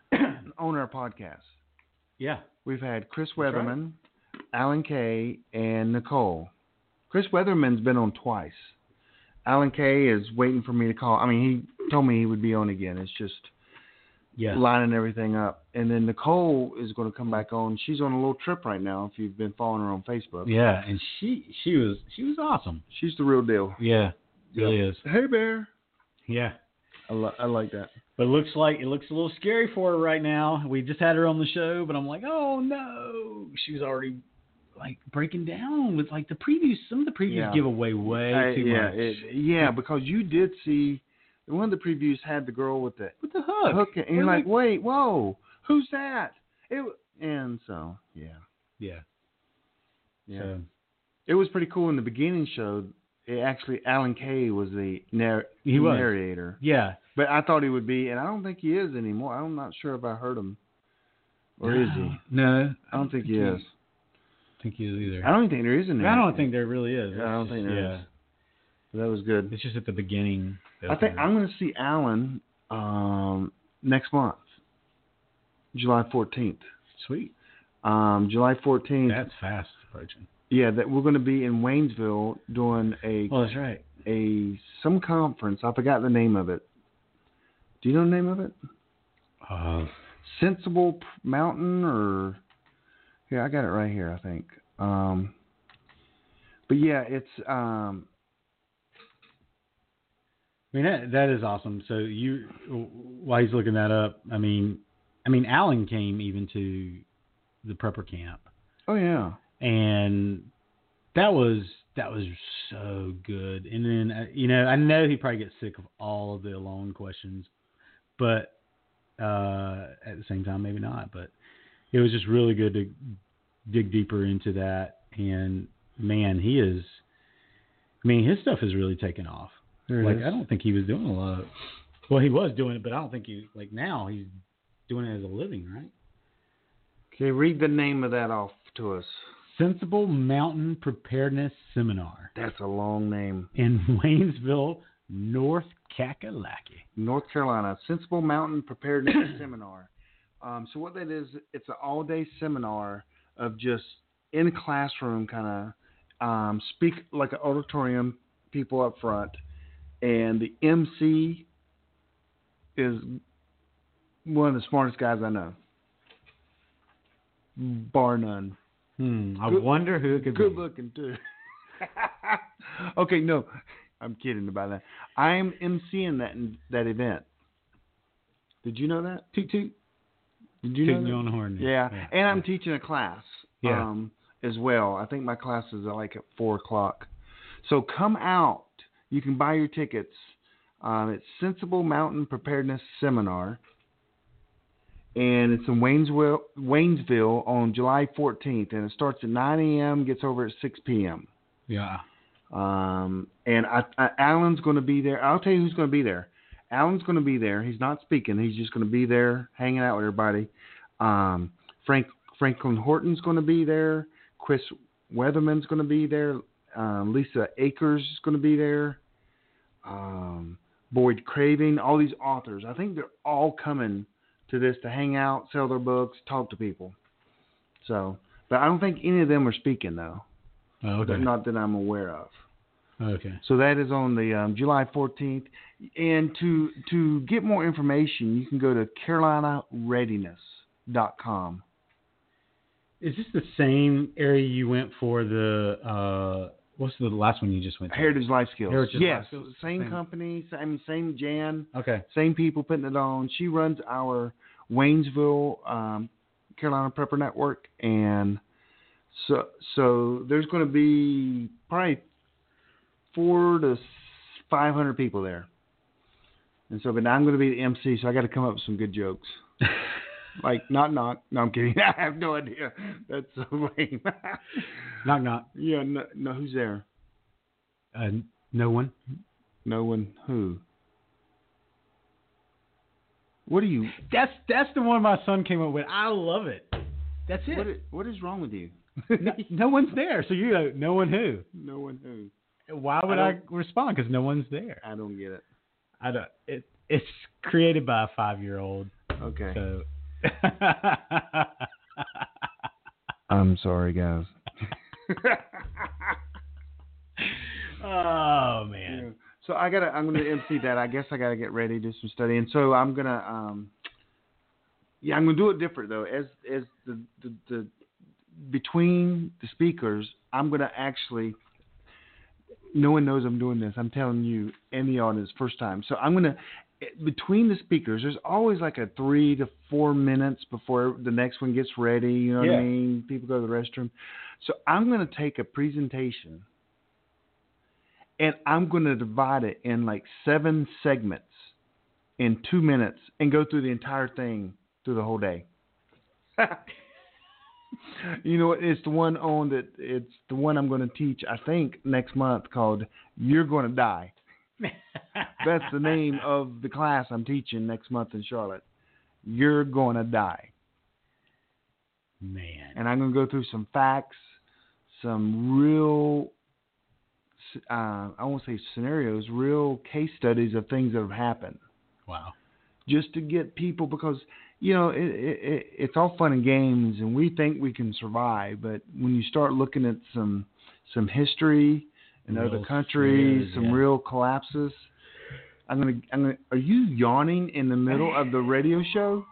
on our podcast. Yeah. We've had Chris Weatherman, right. Alan Kay, and Nicole. Chris Weatherman's been on twice. Alan Kay is waiting for me to call. I mean, he told me he would be on again. It's just yeah. lining everything up. And then Nicole is going to come back on. She's on a little trip right now, if you've been following her on Facebook. Yeah, and she she was she was awesome. She's the real deal. Yeah, really yep. is. Hey, Bear. Yeah. I, lo- I like that. But it looks like it looks a little scary for her right now. We just had her on the show, but I'm like, oh, no. She was already like breaking down with like the previews. Some of the previews yeah. give away way I, too yeah, much. It, yeah, because you did see one of the previews had the girl with the with the hook, hook and you're like, wait, whoa, who's that? It and so yeah, yeah, yeah. So, it was pretty cool in the beginning show. It actually, Alan Kay was the narr- he was. narrator. Yeah, but I thought he would be, and I don't think he is anymore. I'm not sure if I heard him, or no, is he? No, I don't think, think he is. Think he is either. I don't even think there is an. I don't think there really is. Yeah, I don't think there yeah. is. But that was good. It's just at the beginning. I think I'm going to see Alan um, next month, July fourteenth. Sweet. Um, July fourteenth. That's fast approaching. Yeah, that we're going to be in Waynesville doing a. Oh, that's right. A some conference. I forgot the name of it. Do you know the name of it? Uh, Sensible Mountain or. Yeah, I got it right here, I think. Um, but yeah, it's. Um, I mean that that is awesome. So you, while he's looking that up, I mean, I mean, Alan came even to the prepper camp. Oh yeah, and that was That was so good. And then, uh, you know, I know he probably gets sick of all of the alone questions, but uh, at the same time, maybe not. But it was just really good to dig deeper into that. And, man, he is, I mean, his stuff has really taken off. There like, is. I don't think he was doing a lot of, well, he was doing it, but I don't think he, like, now he's doing it as a living, right? Okay, read the name of that off to us. Sensible Mountain Preparedness Seminar That's a long name. in Waynesville, North Kakalaki. North Carolina, Sensible Mountain Preparedness Seminar. Um, so what that is, it's an all-day seminar of just in a classroom kind of um, speak like an auditorium, people up front, and the M C is one of the smartest guys I know, bar none. Hmm, I Good- wonder who it could Good be. looking too. Okay, no, I'm kidding about that. I'm emceeing that that event. Did you know that? Toot toot. Did you know Tooting that? you on the horn. Yeah, and I'm teaching a class Yeah. um, as well. I think my class is uh, like at four o'clock. So come out. You can buy your tickets. Um, it's Sensible Mountain Preparedness Seminar, and it's in Waynesville, Waynesville on July fourteenth, and it starts at nine a.m., gets over at six p.m. Yeah. Um, and I, I, Alan's going to be there. I'll tell you who's going to be there. Alan's going to be there. He's not speaking. He's just going to be there hanging out with everybody. Um, Frank Franklin Horton's going to be there. Chris Weatherman's going to be there. Um, Lisa Akers is going to be there. Um, Boyd Craving, all these authors. I think they're all coming to this to hang out, sell their books, talk to people. So, but I don't think any of them are speaking though. Oh, okay. Not that I'm aware of. Okay. So that is on the um, July fourteenth. And to to get more information, you can go to carolina readiness dot com. Is this the same area you went for the, uh, what's the last one you just went to? Heritage Life Skills. Heritage yes, Life Skills. same, Same. company, same same Jan, Okay. same people putting it on. She runs our Waynesville um, Carolina Prepper Network, and so so there's going to be probably four to five hundred people there. And so, but now I'm going to be the M C, so I got to come up with some good jokes. Like, knock, knock. No, I'm kidding. I have no idea. That's so lame. Knock, knock. Yeah, no, no, who's there? Uh, no one. No one. Who? What are you? That's that's the one my son came up with. I love it. That's it. What is, what is wrong with you? no, no one's there, so you go, no one who? No one who? Why would I I, don't- respond? Because no one's there. I don't get it. I don't. It it's created by a five-year-old. Okay. So. I'm sorry, guys. Oh man. Yeah. So I gotta. I'm gonna M C that. I guess I gotta get ready, do some studying. So I'm gonna. Um, yeah, I'm gonna do it different though. As as the the, the between the speakers, I'm gonna actually. No one knows I'm doing this. I'm telling you and the audience first time. So I'm gonna. Between the speakers, there's always like a three to four minutes before the next one gets ready. You know what Yeah. I mean? People go to the restroom. So I'm going to take a presentation and I'm going to divide it in like seven segments in two minutes and go through the entire thing through the whole day. You know, it's the one on that. It's the one I'm going to teach, I think, next month called "You're Going to Die." That's the name of the class I'm teaching next month in Charlotte. You're going to die. Man. And I'm going to go through some facts, some real, uh, I won't say scenarios, real case studies of things that have happened. Wow. Just to get people, because, you know, it, it, it's all fun and games, and we think we can survive. But when you start looking at some some history in Real other countries, scares, some yeah. real collapses. I'm gonna, I'm gonna. Are you yawning in the middle of the radio show?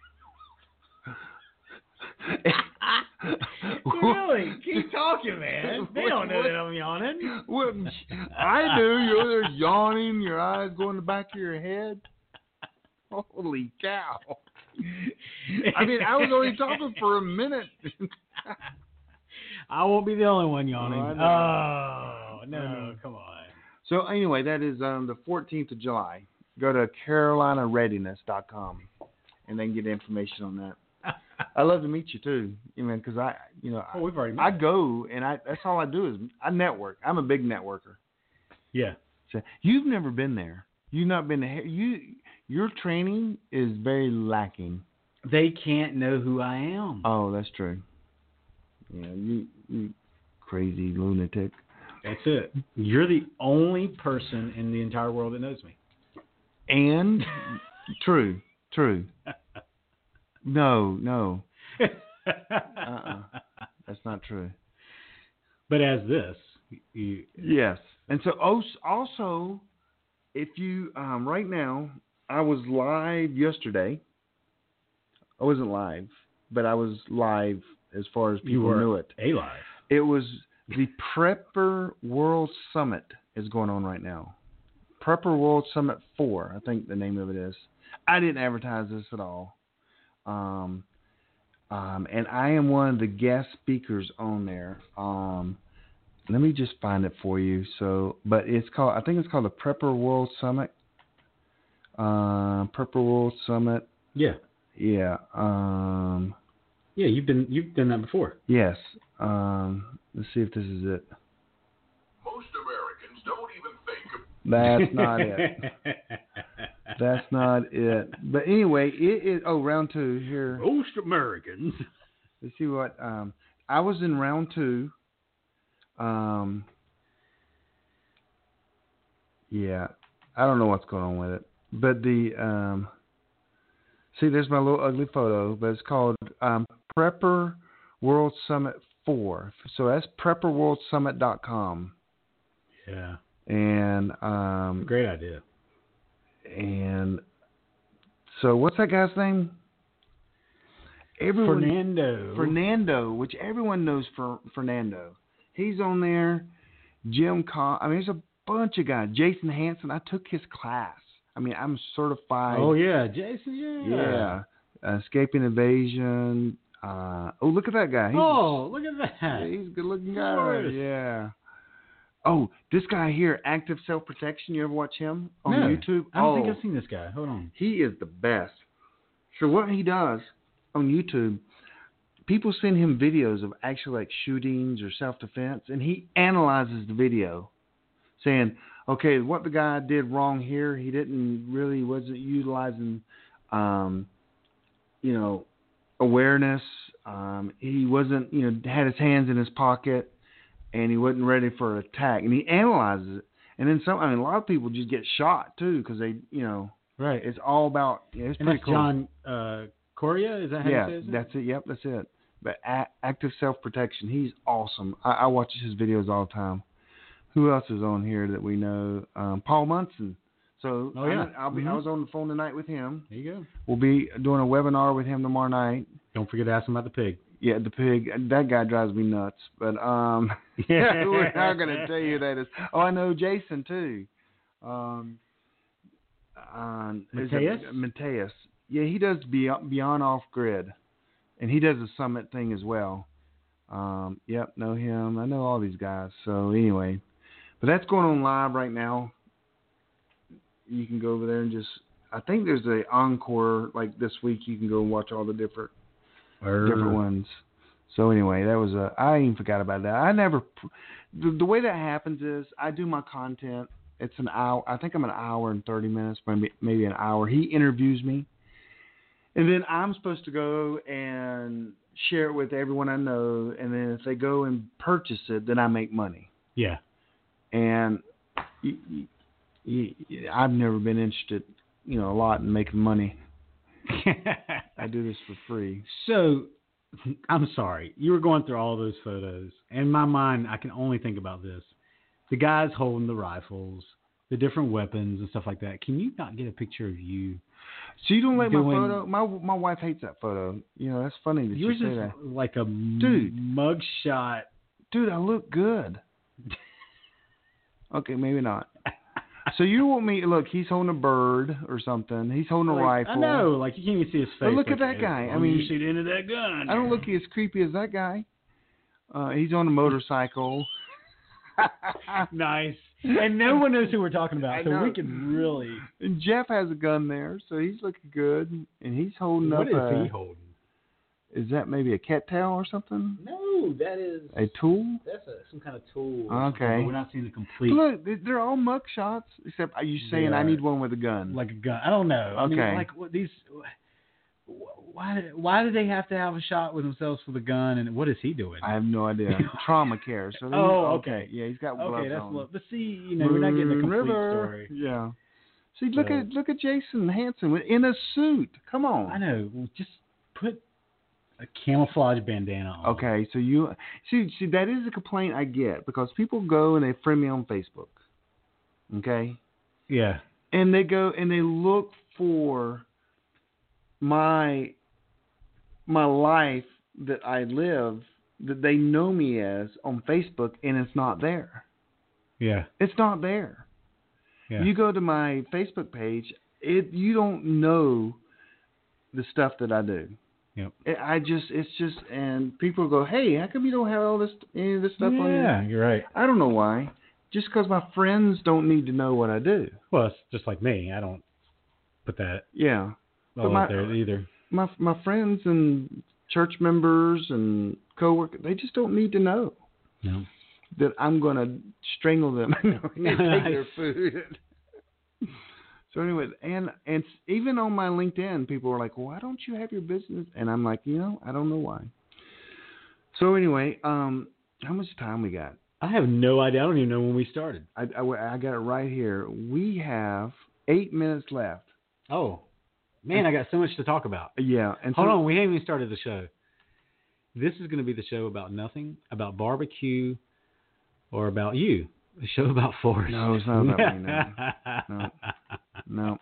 Really? Keep talking, man. They don't know that I'm yawning. Well, I do. You're there yawning, your eyes go in the back of your head. Holy cow! I mean, I was only talking for a minute. I won't be the only one yawning. Oh, Oh, no, know. come on. So anyway, that is um, the fourteenth of July. Go to carolina readiness dot com and then get information on that. I'd love to meet you too, you know, because I, you know, Oh, we've already met. I go and I that's all I do is I network. I'm a big networker. Yeah. So you've never been there. You've not been there. You your training is very lacking. They can't know who I am. Oh, that's true. Yeah, you, you crazy lunatic. That's it. You're the only person in the entire world that knows me. And true, true. No, no. Uh-uh. That's not true. But as this, you, Yes. And so also, if you, um, right now, I was live yesterday. I wasn't live, but I was live as far as people you were knew it. alive. It was the Prepper World Summit is going on right now. Prepper World Summit four, I think the name of it is. I didn't advertise this at all. Um, um, and I am one of the guest speakers on there. Um, let me just find it for you. So, but it's called, I think it's called the Prepper World Summit. Uh, Prepper World Summit. Yeah. Yeah. Um, Yeah, you've been you've done that before. yes. Um, let's see if this is it. Most Americans don't even think of That's not it. That's not it. But anyway, it is. Oh, round two here. Most Americans. Let's see what. Um, I was in round two. Um, yeah, I don't know what's going on with it, but the um, see, there's my little ugly photo, but it's called um, Prepper World Summit four. So that's prepper world summit dot com. Yeah. And um, Great idea. And so, what's that guy's name? Everyone, Fernando. Fernando, which everyone knows for Fernando. He's on there. Jim Con. I mean, there's a bunch of guys. Jason Hansen. I took his class. I mean, I'm certified. Oh yeah, Jason. Yeah. Yeah. Uh, escaping evasion. Uh, oh, look at that guy. He's, oh, look at that. yeah, he's a good-looking guy. Morris. Yeah. Oh, this guy here, Active Self-Protection. You ever watch him on No, YouTube? I don't oh, think I've seen this guy. Hold on. He is the best. So what he does on YouTube, people send him videos of actually like shootings or self-defense, and he analyzes the video, saying, okay, what the guy did wrong here, he didn't really, wasn't utilizing, um, you know, awareness. Um, he wasn't, you know, had his hands in his pocket, and he wasn't ready for an attack. And he analyzes it. And then some, I mean, a lot of people just get shot, too, because they, you know, Right. it's all about, you know, it's And pretty that's cool. John uh, Correa? Is that how yeah, you say his name? that's it. Yep, that's it. But a- Active Self-Protection, he's awesome. I, I watch his videos all the time. Who else is on here that we know? Um, Paul Munson. So Oh, yeah. I, I'll be. Mm-hmm. I was on the phone tonight with him. There you go. We'll be doing a webinar with him tomorrow night. Don't forget to ask him about the pig. Yeah, the pig. That guy drives me nuts. But um, yeah, we're not going to tell you that is. Oh, I know Jason too. Um, um, is Mateus? it Mateus. Yeah, he does Beyond, Beyond Off Grid, and he does the Summit thing as well. Um, yep, know him. I know all these guys. So anyway, but that's going on live right now. You can go over there and just. I think there's a encore like this week. You can go and watch all the different. Or, different ones. So anyway, that was a. I even forgot about that. I never. The, the way that happens is I do my content. It's an hour. I think I'm an hour and thirty minutes, maybe maybe an hour. He interviews me, and then I'm supposed to go and share it with everyone I know. And then if they go and purchase it, then I make money. Yeah. And you, you, you, I've never been interested, you know, a lot in making money. I do this for free. So, I'm sorry. You were going through all those photos. In my mind, I can only think about this. The guys holding the rifles, the different weapons and stuff like that. Can you not get a picture of you? So you don't like doing, my photo? My my wife hates that photo. You know, that's funny that yours you say is that. like a Dude. mug shot. Dude, I look good. Okay, maybe not. So you want me, look, he's holding a bird or something. He's holding a Like, rifle. I know, like you can't even see his face. But look at like, that guy. as I long as mean, you see the end of that gun. I don't look as creepy as that guy. Uh, he's on a motorcycle. Nice. And no one knows who we're talking about, I so know. we can really. And Jeff has a gun there, so he's looking good. And he's holding What up is a, he holding? Is that maybe a cattail or something? No, that is A tool? that's a, some kind of tool. Okay. But we're not seeing the complete. Look, they- they're all mug shots, except are you saying They I are. need one with a gun? Like a gun. I don't know. I mean, Okay. like what these. Why? did- Why do they have to have a shot with themselves with a gun? And what is he doing? I have no idea. Trauma care. So they- Oh, okay. Yeah, he's got gloves okay, that's on. low. But see, you know, we're not getting the Moon complete River. story. Yeah. See, look So- at look at Jason Hansen in a suit. Come on. I know. Well, just put a camouflage bandana on. Okay, so you see, see that is a complaint I get because people go and they friend me on Facebook. Okay, Yeah. and they go and they look for my my life that I live that they know me as on Facebook, and it's not there. Yeah. It's not there. Yeah. You go to my Facebook page, it you don't know the stuff that I do. Yep. It, I just it's just and people go, hey, how come you don't have all this any of this stuff on your? Yeah, you're right. I don't know why. Just because my friends don't need to know what I do. Well, it's just like me. I don't put that Yeah. all my- out there either. My my friends and church members and coworkers, they just don't need to know No. that I'm going to strangle them and take their food. So anyway, and and even on my LinkedIn, people are like, "Why don't you have your business?" And I'm like, you know, I don't know why. So anyway, um, how much time we got? I have no idea. I don't even know when we started. I, I, I got it right here. We have eight minutes left. Oh, man, I got so much to talk about. Yeah, and Hold so, on, we haven't even started the show. This is going to be the show about nothing, about barbecue, or about you. The show about Forrest. No, it's not about me. No, no.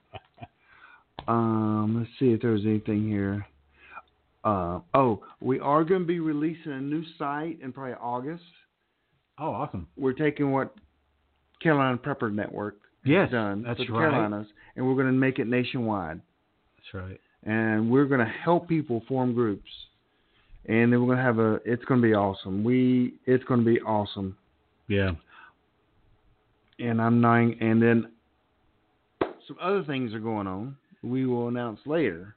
Um, let's see if there's anything here. Uh, oh, we are going to be releasing a new site in probably August. Oh, awesome. We're taking what Carolina Prepper Network has Yes, done that's for the right. Carolinas, and we're going to make it nationwide. That's right. And we're going to help people form groups. And then we're going to have a. It's going to be awesome. We. It's going to be awesome. Yeah. And I'm nine. And then some other things are going on. We will announce later.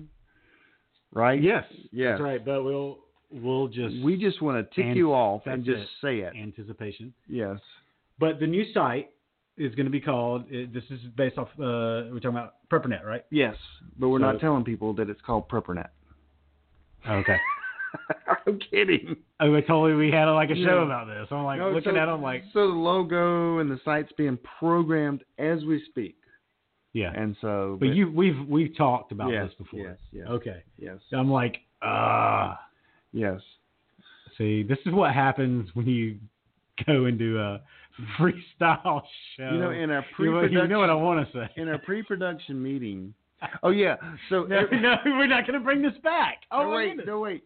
Right? Yes. Yes. That's right. But we'll we'll just We just want to tick And you off that's and just it. say it. anticipation. Yes. But the new site is going to be called. It, this is based off. Uh, we're talking about PrepperNet, right? Yes. But we're So- not telling people that it's called PrepperNet. Okay. I'm kidding. Oh, I told you we had like a show Yeah. about this. I'm like No, looking so, at them like, so the logo and the site's being programmed as we speak, yeah. and so. But you, we've we've talked about yes, this before. Yes. Yes. Okay. Yes. So I'm like, ah. Yes. See, this is what happens when you go into a freestyle show. You know, in our you, know, pre-production, you know what I want to say. in our pre-production meeting. Oh yeah. So No, no, we're not going to bring this back. Oh, no, my wait, goodness. no wait.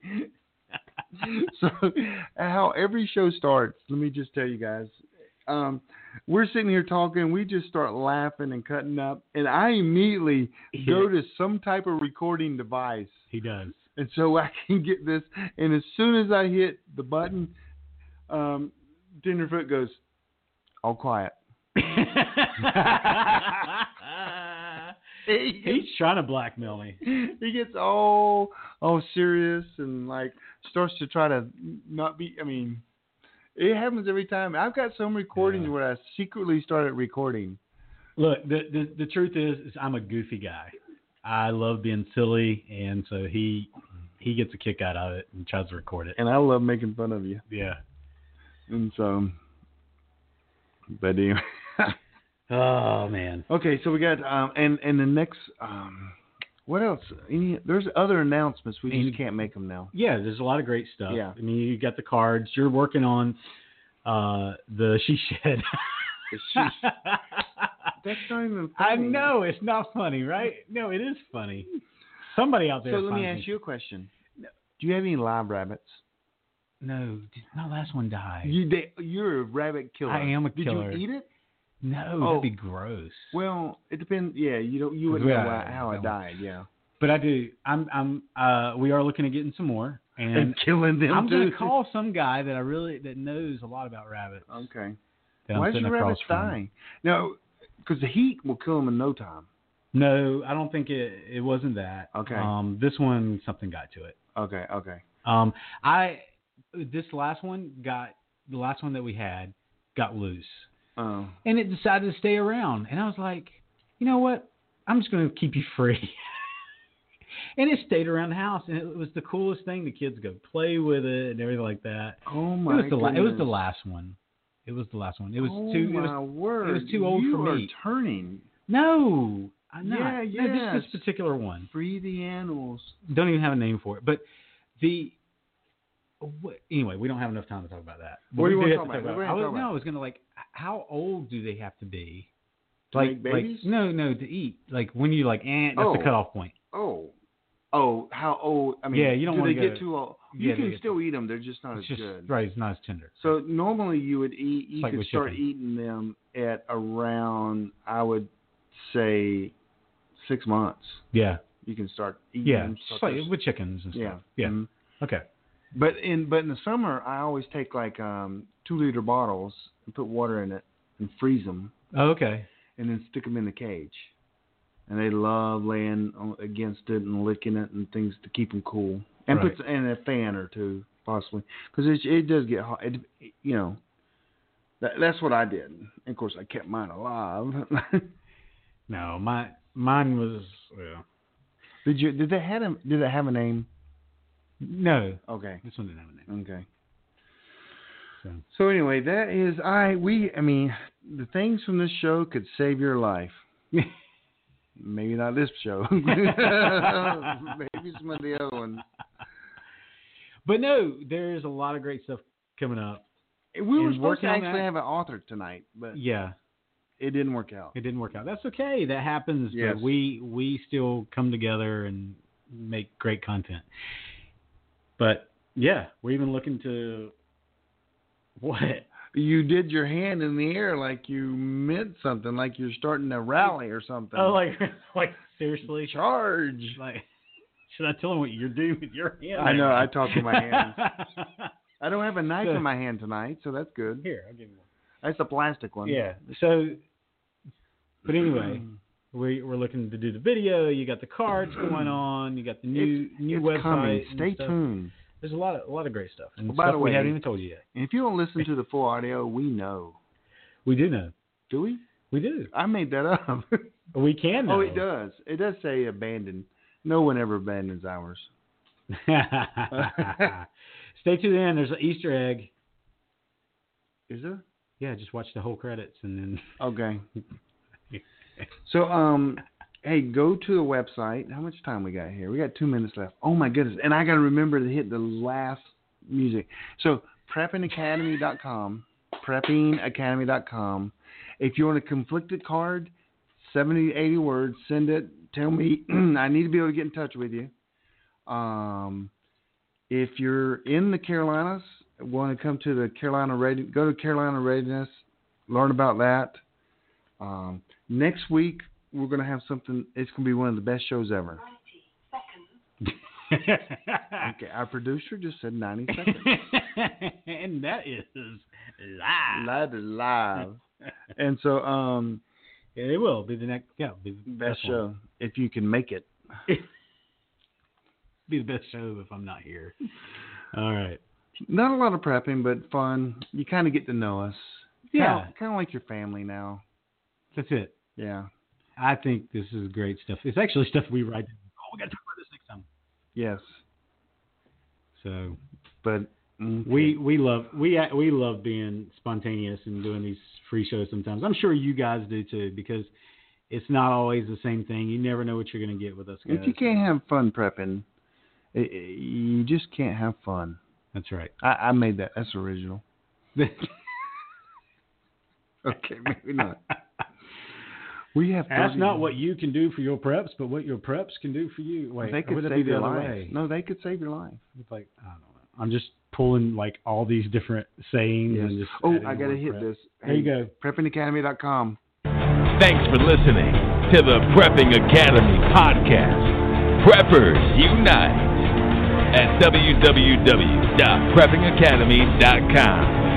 So how every show starts, let me just tell you guys. Um, we're sitting here talking, we just start laughing and cutting up, and I immediately go to some type of recording device, He does. and so I can get this. And as soon as I hit the button, um, Tenderfoot goes, "All quiet." He He's trying to blackmail me. he gets all all serious and like starts to try to not be. I mean, it happens every time. I've got some recordings Yeah. where I secretly started recording. Look, the, the the truth is, is I'm a goofy guy. I love being silly, and so he he gets a kick out of it and tries to record it. And I love making fun of you. Yeah. And so, but anyway. Oh man. Okay, so we got um and and the next um what else? Any there's other announcements. We just And- can't make them now. Yeah, there's a lot of great stuff. Yeah. I mean, you got the cards. You're working on uh, the She Shed. The She- That's not even funny. I know it's not funny, right? No, it is funny. Somebody out there. So let me finds ask you a question. Do you have any live rabbits? No, did my last one die? You they, you're a rabbit killer. I am a Did killer. you eat it? No, Oh. that'd be gross. Well, it depends. Yeah, you don't. You wouldn't know Yeah, why, how I it don't. died. Yeah. But I do. I'm. I'm. Uh, we are looking at getting some more. and, and killing them I'm too. going to call some guy that I really that knows a lot about rabbits. Okay. that Why I'm does sitting your across rabbits from. die? No, because the heat will kill them in no time. No, I don't think it. It wasn't that. Okay. Um, this one, something got to it. Okay. Okay. Um, I this last one got the last one that we had got loose, Oh. and it decided to stay around. And I was like, you know what? I'm just going to keep you free. And it stayed around the house, and it was the coolest thing. The kids go play with it and everything like that. Oh It my was the la- goodness. it was the last one. It was the last one. It was oh too. It my was, word! it was too old you for are me. Turning. No, I'm not. Yeah, No, yes. just this particular one. Free the animals. Don't even have a name for it. But the what, anyway, we don't have enough time to talk about that. But What do you we want do to have talk about? What do you I want to was, talk no, about? I was gonna like, how old do they have to be? To Like, make babies? like no, no, to eat. Like when you like, eh, that's Oh. the cutoff point. Oh. Oh, how old? I mean, Yeah, you don't do wanna they go- get too old? yeah, You they can get still eat them. They're just not It's as just good. right. It's not as tender. So normally you would eat. You like could with start chicken. eating them at around, I would say, six months. Yeah, You can start eating yeah. them. Just like with chickens and Yeah. stuff. Yeah. Mhm. Okay. But in but in the summer, I always take like um, two liter bottles and put water in it and freeze them, Oh, okay. and then stick them in the cage. And they love laying on, against it and licking it and things to keep them cool. And Right. put and a fan or two possibly, because it it does get hot. It, you know, that, that's what I did. And of course, I kept mine alive. No, my mine was well, did you? Did they had a? Did it have a name? no. Okay. This one didn't have a name. Okay. So. So anyway, that is I we I mean the things from this show could save your life. Maybe not this show. Maybe some of the other ones. But no, there's a lot of great stuff coming up. We were And supposed working to on actually that- have an author tonight, but Yeah, it didn't work out. it didn't work out. That's okay. That happens. Yes. But we we still come together and make great content. But yeah, we're even looking to what? You did your hand in the air like you meant something, like you're starting a rally or something. Oh, like like seriously? charge! Like, should I tell them what you're doing with your hand? I know. I talk with my hands. I don't have a knife So- in my hand tonight, so that's good. Here, I'll give you one. That's a plastic one. Yeah. So, but anyway, we we're looking to do the video. You got the cards going on. You got the new It's- new it's website. coming. and Stay stuff. tuned. There's a lot of a lot of great stuff. And Well, by stuff the we way- haven't even told you yet. And if you don't listen to the full audio, we know. We do know. Do we? We do. I made that up. We can know. Oh, it does. It does say abandoned. No one ever abandons ours. Stay to the end. There's an Easter egg. Is there? Yeah, just watch the whole credits and then. Okay. So, um, hey, go to the website. How much time we got here? We got two minutes left. Oh my goodness! And I got to remember to hit the last music. So, prepping academy dot com, prepping academy dot com. If you want a conflicted card, seventy, eighty words, send it. Tell me. I need to be able to get in touch with you. Um, if you're in the Carolinas, want to come to the Carolina Ready, go to Carolina Readiness, learn about that. Um, next week we're going to have something. It's going to be one of the best shows ever. Okay, our producer just said ninety seconds. And that is live. Live is live. And so, um, Yeah, it will be the next. Yeah, be the best best show one. if you can make it. Be the best show if I'm not here. All right. Not a lot of prepping, but fun. You kind of get to know us. Yeah, kind of like your family now. that's it. Yeah. I think this is great stuff. It's actually stuff we write. Oh, we got to talk about this next time. Yes. So But okay. we we love we we love being spontaneous and doing these free shows sometimes. I'm sure you guys do too, because it's not always the same thing. You never know what you're going to get with us guys. if you can't have fun prepping, it, it- you just can't have fun. That's right. I, I made that. That's original. Okay, maybe not. We have. Ask thirty not what you can do for your preps, but what your preps can do for you. Wait, they or could would it save be the your other life. way? No, they could save your life. It's like, I don't know. I'm just pulling like all these different sayings Yes. and just. Oh, adding I the gotta word hit prep. this. There you go. prepping academy dot com. Thanks for listening to the Prepping Academy podcast. Preppers Unite. at w w w dot prepping academy dot com.